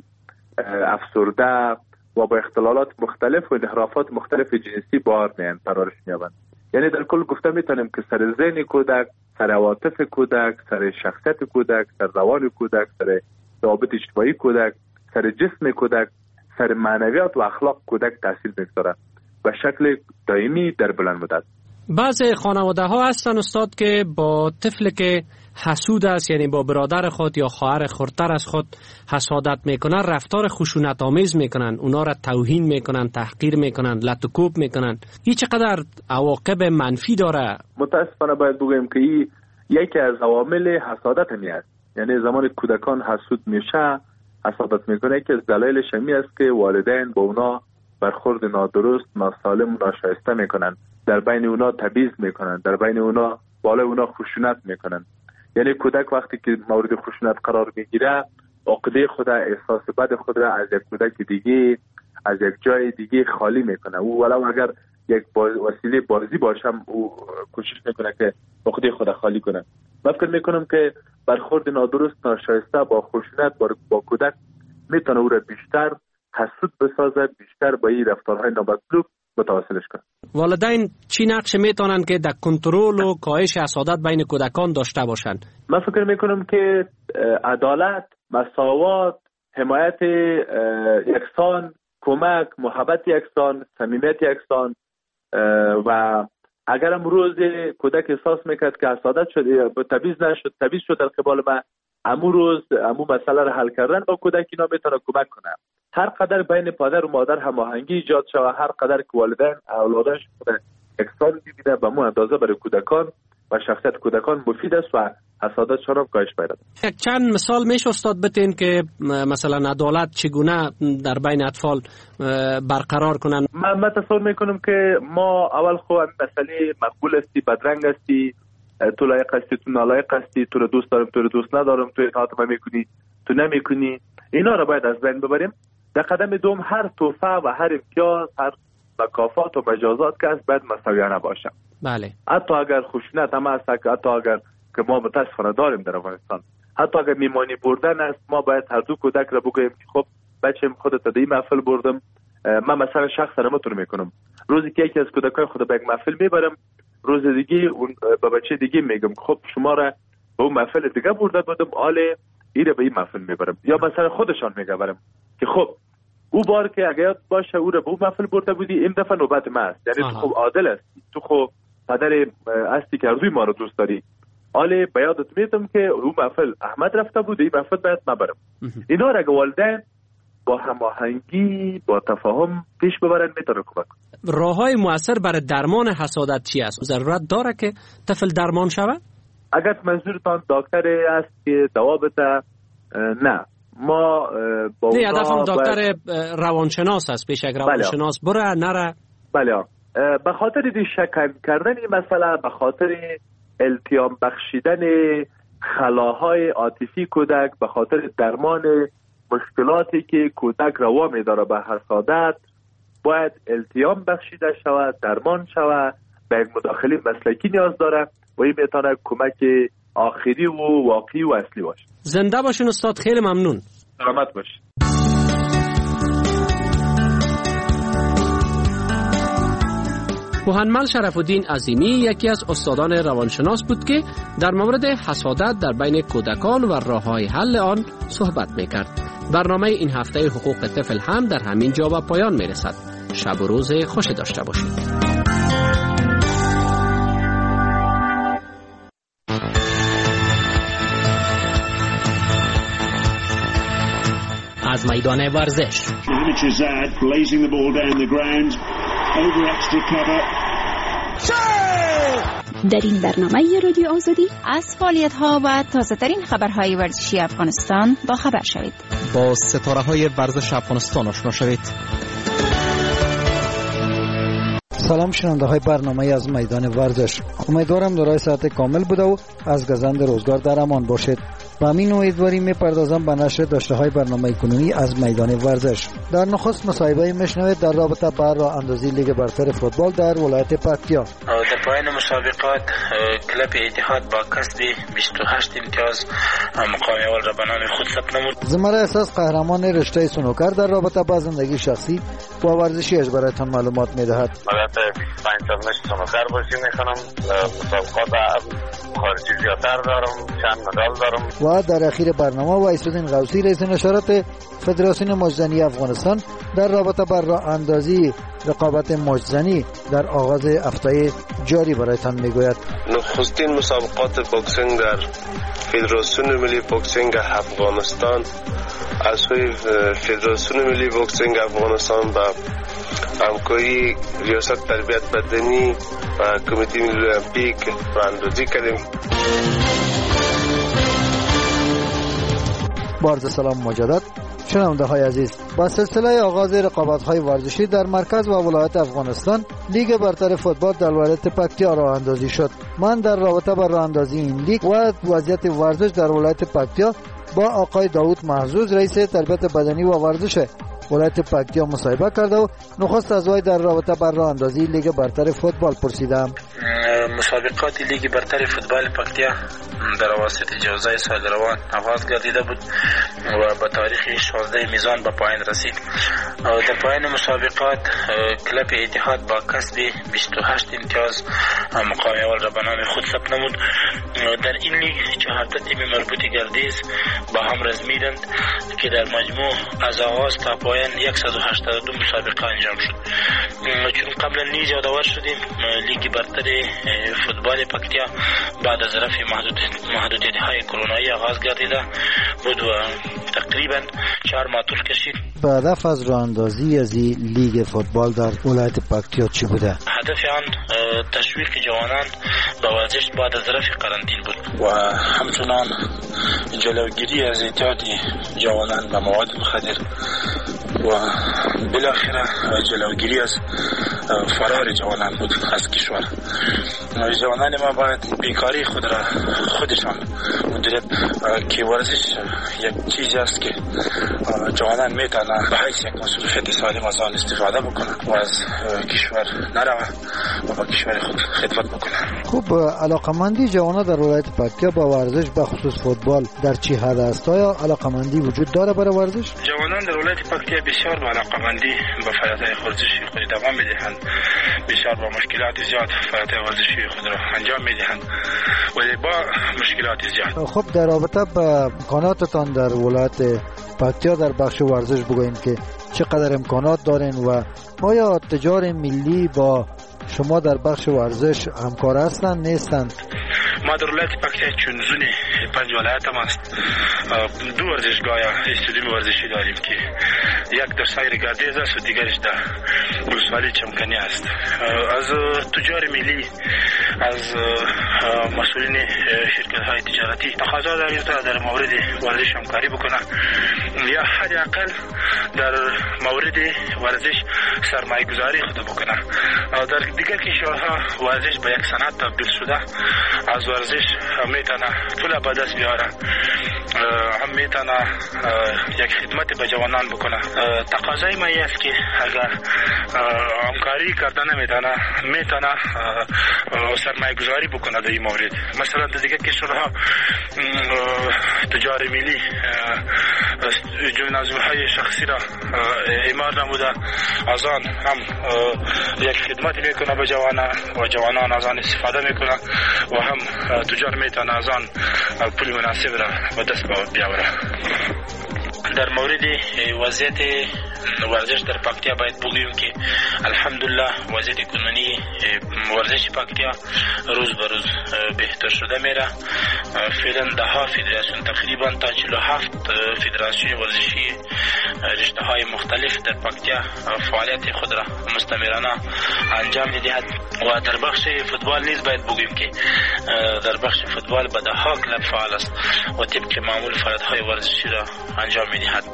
Speaker 10: افسرده و با اختلالات مختلف و انحرافات مختلف جنسی بار میان پرورش میابند. یعنی در کل گفته میتونیم که سر ذهن کودک، سر عواطف کودک، سر شخصیت کودک، سر روان کودک، سر روابط اجتماعی کودک، سر جسم کودک، سر معنویات و اخلاق کودک تاثیر میگذاره به شکل دائمی در بلند مدت.
Speaker 7: بعض خانواده ها هستن استاد که با طفل که حسود است، یعنی با برادر خود یا خواهر خردتر از خود حسادت میکنن، رفتار خشونت آمیز میکنن، اونا را توهین میکنن، تحقیر میکنن، لط و کوب میکنن. این چقدر عواقب منفی داره؟
Speaker 10: متاسفانه باید بگویم که این یکی از عوامل حسادت همی است. یعنی زمان کودکان حسود میشه، حسادت میکنه که از دلایلش همی است که والدین با اونا برخورد نادرست، ناسالم و ناشایسته میکنن، در بین اونا تبعیض میکنن، در بین اونا بالا اونا خشونت میکنن. یعنی کودک وقتی که مورد خشونت قرار میگیره، عقده خود، احساس بد خود را از یک کودک دیگه، از یک جای دیگه خالی میکنه. او ولو اگر یک باز وسیله بازی باشم او کوشش میکنه که عقده خود خالی کنه. من فکر میکنم که برخورد نادرست، ناشایسته با خشونت با, با کودک میتونه او را بیشتر حسود بسازه، بیشتر با این رفتارهای نامطلوب متواصلش کنه.
Speaker 7: والدین چی نقش میتونن که در کنترل و کاهش حسادت بین کودکان داشته باشن؟
Speaker 10: من فکر میکنم که عدالت، مساوات، حمایت یکسان، کمک، محبت یکسان، صمیمیت یکسان و اگر امروز کودک احساس میکرد که حسادت شد، تبعیض نشد، تبعیض شد در قبال من، امو روز امو مسئله را حل کردن با کودک اینا میتونه کمک کنه. هر قدر بین پدر و مادر هماهنگی ایجاد شود، هر قدر که والدین اولادش خود یکسان ببینه، به مو اندازه برای کودکان و شخصیت کودکان مفید است و حسادتشان هم کاهش پیدا کنه.
Speaker 7: یک چند مثال میشه استاد بتین که مثلا عدالت چگونه در بین اطفال برقرار کنن؟
Speaker 10: من, من تصور میکنم که ما اول خو مسئله مقبول استی، بدرنگ استی، تو لایق هستی، تو نالایق هستی، تو رو دوست دارم، تو رو دوست ندارم، تو اطاعت من میکنی، تو نمیکنی، اینا رو باید از بین ببریم. در قدم دوم هر توفه و هر امتیاز، هر مکافات و مجازات که است باید مساویانه باشه.
Speaker 7: بله.
Speaker 10: حتی اگر خشونت هم است، حتی اگر که ما متاسفانه داریم در افغانستان، حتی اگر میمانی بردن است، ما باید هر دو کودک را بگوییم که خب بچه‌م خودت در این محفل بردم، من مثلا شخصا نمیتونم میکنم، روزی که یکی از کودکای خود به یک محفل میبرم، روز دیگه اون به بچه دیگه میگم خب شما را به اون محفل دیگه برده بودم، آله ایره به این محفل میبرم. یا مثلا خودشان میگم که خب او بار که اگه یاد باشه او را به اون محفل برده بودی، این دفعه نوبت ما است. یعنی تو خب عادل هستی، تو خب پدر هستی که روی ما رو دوست داری، آله به یادت میدم که اون محفل احمد رفته بود، این محفل باید ما برم. اینا را اگه والدین با هماهنگی، با تفاهم پیش ببرن میتونه کمک کنه.
Speaker 7: راههای مؤثر برای درمان حسادت چی است؟ ضرورت داره که طفل درمان شود؟
Speaker 10: اگر منظورتان دکتر است که دوا بده، نه، ما با
Speaker 7: نه هدفم دکتر روانشناس است، پیش یک روانشناس بره نره.
Speaker 10: بله، به خاطر دی شکن کردن این مسئله، به خاطر التیام بخشیدن خلاهای عاطفی کودک، به خاطر درمان مشکلاتی که کودک روا می‌داره به حسادت، باید التیام بخشیده شود، درمان شود، به یک مداخله مسلکی نیاز داره و این میتونه کمک آخری و واقعی و اصلی باشه.
Speaker 7: زنده باشین استاد، خیلی ممنون.
Speaker 10: سلامت باشین.
Speaker 7: مهندمل شرف الدین عظیمی یکی از استادان روانشناس بود که در مورد حسادت در بین کودکان و راه‌های حل آن صحبت می‌کرد. برنامه این هفته حقوق طفل هم در همین جا به پایان میرسد. شب و روز خوش داشته باشید.
Speaker 18: از میدان ورزش
Speaker 1: در این برنامه رادیو آزادی
Speaker 8: از فعالیت‌ها و تازه‌ترین خبرهای ورزشی افغانستان با خبر شوید.
Speaker 18: با ستاره‌های ورزش افغانستان آشنا شوید.
Speaker 11: سلام شنونده های برنامه از میدان ورزش، امیدوارم دارای ساعت کامل بوده و از گزند روزگار در امان باشید. و همین امیدواری میپردازم به نشر داشته های برنامه کنونی از میدان ورزش. در نخست مصاحبه میشنوید در رابطه با راه اندازی لیگ برتر فوتبال در ولایت پکتیا.
Speaker 12: در پایان مسابقات کلب اتحاد با کسب بیست و هشت امتیاز مقام اول را به نام خود ثبت نمود.
Speaker 11: زمره اساس قهرمان رشته سنوکر در رابطه با زندگی شخصی و ورزشیش برایتان معلومات میدهد.
Speaker 12: البته پنج سال نشد سنوکر بازی میکنم، مسابقات خارجی زیادتر دارم، چند مدال دارم.
Speaker 11: و در اخیر برنامه وایس‌الدین غوثی رئیس نشرات فدراسیون موج‌زنی افغانستان در رابطه با راه اندازی رقابت موج‌زنی در آغاز هفته جاری برایتان میگوید.
Speaker 16: نخستین مسابقات بوکسینگ در فدراسیون ملی بوکسینگ افغانستان از سوی فدراسیون ملی بوکسینگ افغانستان با همکاری ریاست تربیت بدنی و کمیته ملی المپیک راهاندازی کردیم.
Speaker 11: بارز سلام مجدد شنونده های عزیز، با سلسله آغاز رقابت های ورزشی در مرکز و ولایت افغانستان لیگ برتر فوتبال در ولایت پکتیا راه اندازی شد. من در رابطه با راه اندازی این لیگ و وضعیت ورزش در ولایت پکتیا با آقای داوود محظوظ رئیس تربیت بدنی و ورزش ولایت پکتیا مصاحبه کرده و نخست از وی در رابطه با راه اندازی لیگ برتر فوتبال پرسیدم.
Speaker 12: مسابقات لیگ برتر فوتبال پکتیا در اواسط جوزای سال روان آغاز گردیده بود و به تاریخ شانزده میزان به پایان رسید. در پایان مسابقات کلب اتحاد با کسب بیست و هشت امتیاز مقام اول را به نام خود ثبت نمود. در این لیگ چهار تیم مربوط گردیز با هم رزمیدند که در مجموع از آغاز تا پایان صد و هشتاد و دو مسابقه انجام شد. چون قبلا نیز یادآور شدیم لیگ برتر فوتبال پکتیا بعد از رفع محدودیت های کرونایی آغاز گردیده بود و تقریبا چهار ماه طول کشید.
Speaker 11: هدف از راه اندازی از لیگ فوتبال در ولایت پکتیا چی بوده؟
Speaker 12: هدف آن تشویق جوانان به ورزش بعد از رفع قرنطینه بود و همچنان جلوگیری از اعتیاد جوانان به مواد مخدر و بالاخره جلوگیری از فرار جوانان بود از کشور. جوانان ما باید بیکاری خود را خودشان مدیریت که ورزش یک چیزی است که جوانان میتونن به حیث یک مصروفیت سالم از آن استفاده بکنن و از کشور نروند و با کشور خود خدمت بکنن.
Speaker 11: خوب، علاقمندی جوانان در ولایت پکتیا با ورزش به خصوص فوتبال در چه حد است؟ آیا علاقمندی وجود داره برای ورزش؟
Speaker 12: جوانان در ولایت پکتیا بسیار با علاقمندی به فعالیت‌های ورزشی خود دوام میدهند. بسیار با مشکلات زیاد فعالیت ورزشی خود را انجام میدهند ولی با مشکلات زیاد.
Speaker 11: خب، در رابطه با امکاناتتان در ولایت پکتیا در بخش ورزش بگوییم که چقدر امکانات دارین و آیا تجار ملی با شما در بخش ورزش همکار هستند نیستند؟
Speaker 12: ما در ولایت پکتیا چون زون پنج ولایت هم است دو ورزشگاه استادیوم ورزشی داریم که یک در سایر گردیز است و دیگرش در ولسوالی چمکنی است. از تجار ملی از مسئولین شرکت های تجارتی تقاضا داریم تا در مورد ورزش همکاری بکنن یا حداقل در مورد ورزش سرمایه گذاری خود بکنن. در دیگر کشورها ورزش به یک صنعت تبدیل شده. از ورزش میتونه پول به دست بیاره، هم میتونه یک خدمت به جوانان بکنه. تقاضای ما است که اگر همکاری کردن نمیتونه میتونه سرمایه گذاری بکنه در این مورد. مثلا در دیگر کشورها تجار ملی جنازهای شخصی را اعمار نموده، از آن هم یک خدمت میکنه به جوانان و جوانان از آن استفاده میکنه و هم تجار میتونه از آن پول مناسب را به دست بیاوره. در مورد وضعیت ورزش در پکتیا باید بگوییم که الحمدلله وضعیت کنونی ورزش پکتیا روز به روز بهتر شده میره. فعلا ده ها فدراسیون تقریبا تا چهل و هفت فدراسیون ورزشی رشته های مختلف در پکتیا فعالیت خود را مستمرانه انجام میدهد و در بخش فوتبال نیز باید بگوییم که در بخش فوتبال به ده ها کلب فعال است و طبق معمول فعالیت های ورزشی را انجام میدهد.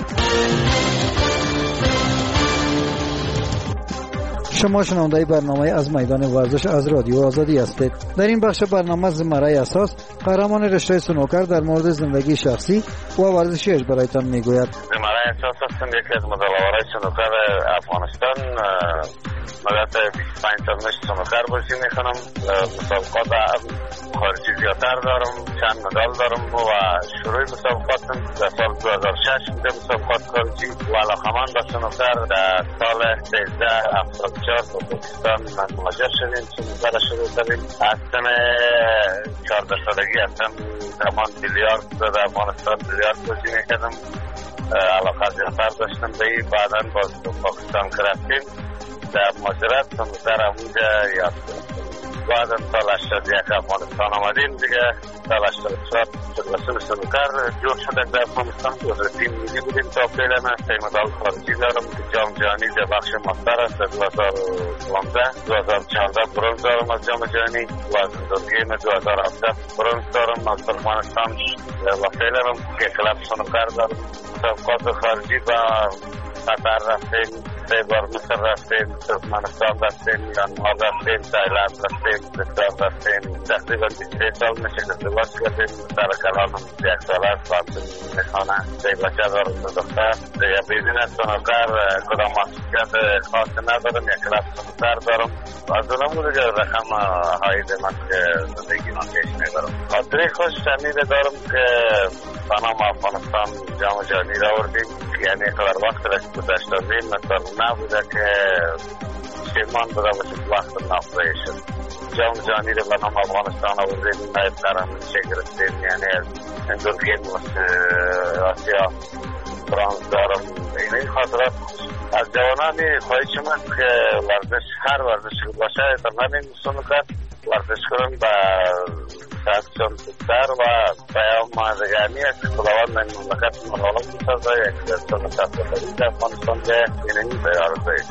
Speaker 11: شما شنونده برنامه از میدان ورزش از رادیو آزادی هستید. در این بخش برنامه زمره اساس قهرمان رشته سنوکر در مورد زندگی شخصی و ورزشیش برایتان میگوید.
Speaker 14: زمره اساس هستم، یکی از مدلوارای سنوکر افغانستان. مدت بیست و پنج سال مشت سنوکر بازی میکنم. مسابقات خارجی زیادتر دارم، چند مدال دارم و شروع مسابقاتم در سال دو هزار و شش بوده مسابقات خارجی و علاقمند به سنوکر. در سال سیزده هفتاد و چهار با پاکستان من مهاجر شدیم، سنوکر شروع کردیم. از سن چهارده سالگی هستم زمان بیلیارد در افغانستان بیلیارد بازی میکردم. علاقه زیادتر داشتم به این. بعدا باز تو پاکستان که رفتیم در مهاجرت سنوکر اونجا یاد کردم. بعد سال هشتاد و یک افغانستان آمدیم دیگه. سال هشتاد و چهار فدراسیون سنوکر جور شده در افغانستان. عضو تیم ملی بودیم تا فعلا. سه مدال خارجی دارم. جام جهانی در بخش ماستر است. دو هزار و پانزده دو هزار و چهارده برنز دارم از جام جهانی. وزن دارگیم دو هزار و هفده برنز دارم از ترکمنستان و فعلا هم که کلب سنوکر دارم. مسابقات خارجی و قطر رفتیم. سه بار مصر رفتیم، ترکمنستان رفتیم، میانمار رفتیم، تایلند رفتیم، بسیار رفتیم. تقریبا بیست و سه سال میشه که ازدواج کردیم. سر کلانم یک سال است، فاطمه میخوانه. سه بچه دارم، دو دختر. یه بیزینس سنوکر، کدام محصولیت خاص ندارم، یک کلاس سنوکر دارم. از اونم بوده که رقم هایده من که زندگی من پیش میبرم. خاطره خوش شنیده دارم که بنام افغانستان جام جهانی را آوردیم. یعنی قدر وقت را که گذشته بیم مثلا نبوده که شیمان بوده باشه وقت نفره شد. جام جهانی را بنام افغانستان آوردیم، نایب قهرمانی گرفتیم. یعنی اندور گیم آسیا برانز دارم. این خاطرات از جوانانی خواهش من که ورزش هر ورزش باشه تمام سنوکر ورزش کنن و صحتشان بهتر و پیام مازگانی است که خداوند من مملکت مغالب بسازه یک سنوکر بسازی در افغانستان که اینمی بیار دارید.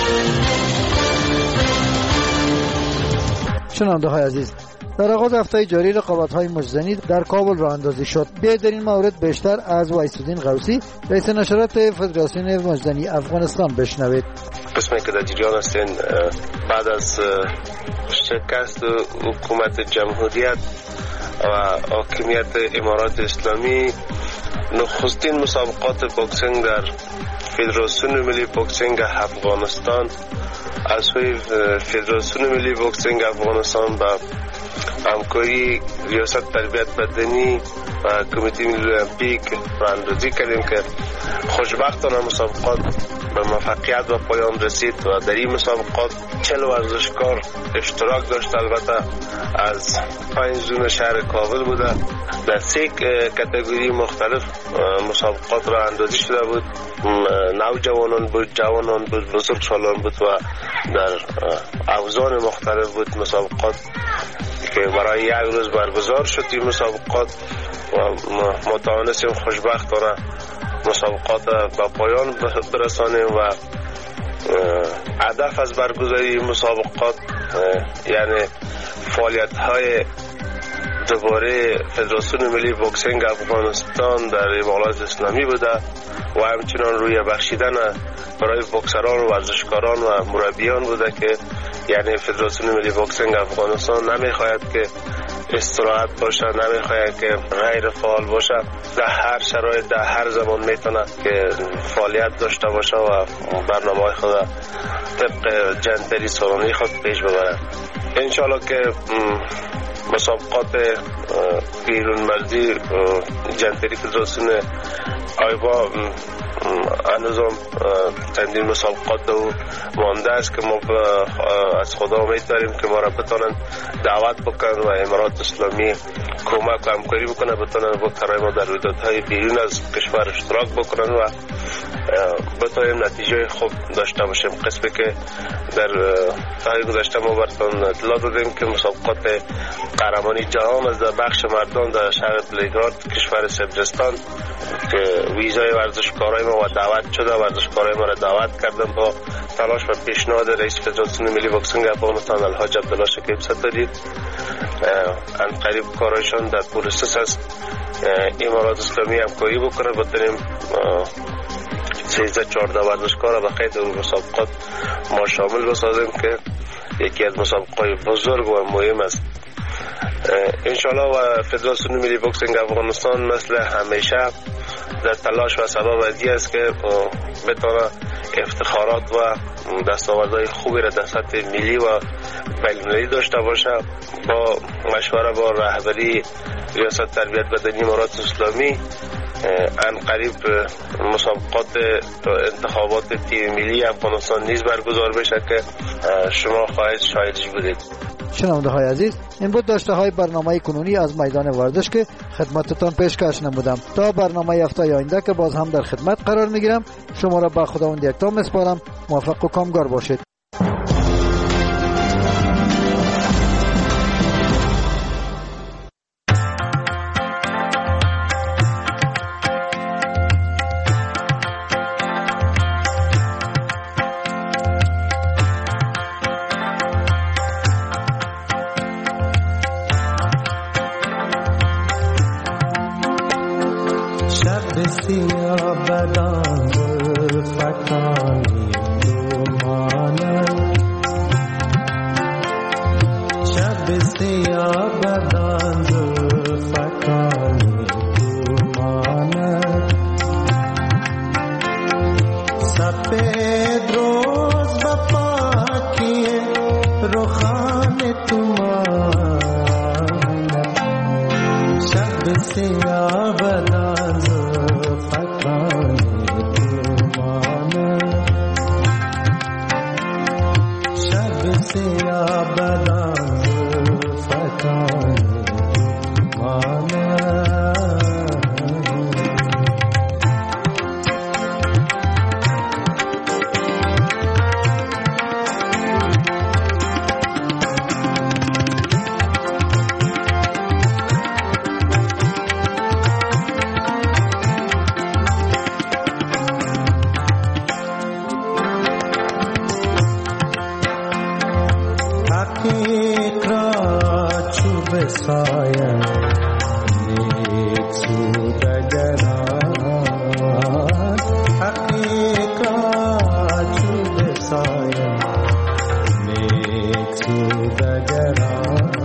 Speaker 11: شنونده های عزیز، در آغاز هفته جاری رقابت‌های مجزنی در کابل راه اندازی شد. بیایید در این مورد بیشتر از وایس‌الدین غوثی، رئیس نشرات فدراسیون مجزنی افغانستان بشنوید.
Speaker 16: قسمی که در جریان هستین بعد از شکست حکومت جمهوریت و حاکمیت امارات اسلامی، نخستین مسابقات بوکسینگ در فدراسیون ملی بوکسینگ افغانستان از سوی فدراسیون ملی بوکسینگ افغانستان با همکاری ریاست تربیت بدنی و کمیته ملی المپیک راهاندازی کردیم که خوشبختانه مسابقات به موفقیت و پایان رسید و در این مسابقات چهل ورزشکار اشتراک داشت. البته از پنج زون شهر کابل بوده. در سه کاتگوری مختلف مسابقات راهاندازی شده بود. نوجوانان بود، جوانان بود، بزرگسالان بود و در اوزان مختلف بود مسابقات که برای یک روز برگزار شد. این مسابقات و ما توانستیم خوشبختانه مسابقات به پایان برسانیم و هدف از برگزاری مسابقات یعنی فعالیت های دوباره فدراسیون ملی بوکسینگ افغانستان در امارات اسلامی بوده و همچنان روی بخشیدن برای بوکسران و ورزشکاران و مربیان بوده که یعنی فدراسیون ملی بوکسینگ افغانستان نمیخواهد که استراحت باشه، نمیخواهد که غیر فعال باشه. در هر شرایط در هر زمان میتونه که فعالیت داشته باشه و برنامه خود طبق جنتری سالانه خود پیش ببره. انشالله که مسابقات بیرون مرزی جنتری فدراسیون آیوا هنوزم چندین مسابقات و مانده است که ما از خدا امید داریم که ما را بتونن دعوت بکنن و امارات اسلامی کمک و همکاری بکنه، بتونن بکرهای ما در رویدادهای بیرون از کشور اشتراک بکنن و بتونیم نتیجه خوب داشته باشیم. قسمی که در سال گذشته ما براتون اطلاع دادیم که مسابقات قهرمانی جهان از در بخش مردان در شهر بلگراد کشور سربستان که ویزای ورزشکارای ما و دعوت شده، ورزشکارای ما را دعوت کردن با تلاش و پیشنهاد رئیس فدراسیون ملی بوکسینگ افغانستان الحاج عبدالله شکیب ستاری. ان قریب کارایشان در پروسس است امارات اسلامی همکاری بکنه بتونیم سیزده چهارده ورزشکار به قید اون مسابقات ما شامل بسازیم که یکی از مسابقات بزرگ و مهم است. انشالله و فدراسیون ملی بوکسینگ افغانستان مثل همیشه در تلاش و سبب ازی است که بتونه افتخارات و دستاوردهای خوبی را در سطح ملی و بین‌المللی داشته باشه. با مشوره با رهبری ریاست تربیت بدنی امارات اسلامی ان قریب مسابقات انتخابات تیم ملی افغانستان نیز برگزار بشه که شما خواهید شاهدش بودید.
Speaker 11: شنونده های عزیز، این بود داشته های برنامه کنونی از میدان ورزش که خدمتتان پیشکش نمودم. تا برنامه هفته آینده که باز هم در خدمت قرار میگیرم، شما را به خداوند یکتا میسپارم. موفق و کامگار باشید.
Speaker 15: بسیار بدان فکانی से आबदान जुल्फकानी तू मानद सफेद रोज बपा किए रुखान तुमान शब से आबदान जुल्फकानी तुमान शब से आबदान जुल्फकानी तुमान Saya nek sudagaran hakikat chube saya nek sudagaran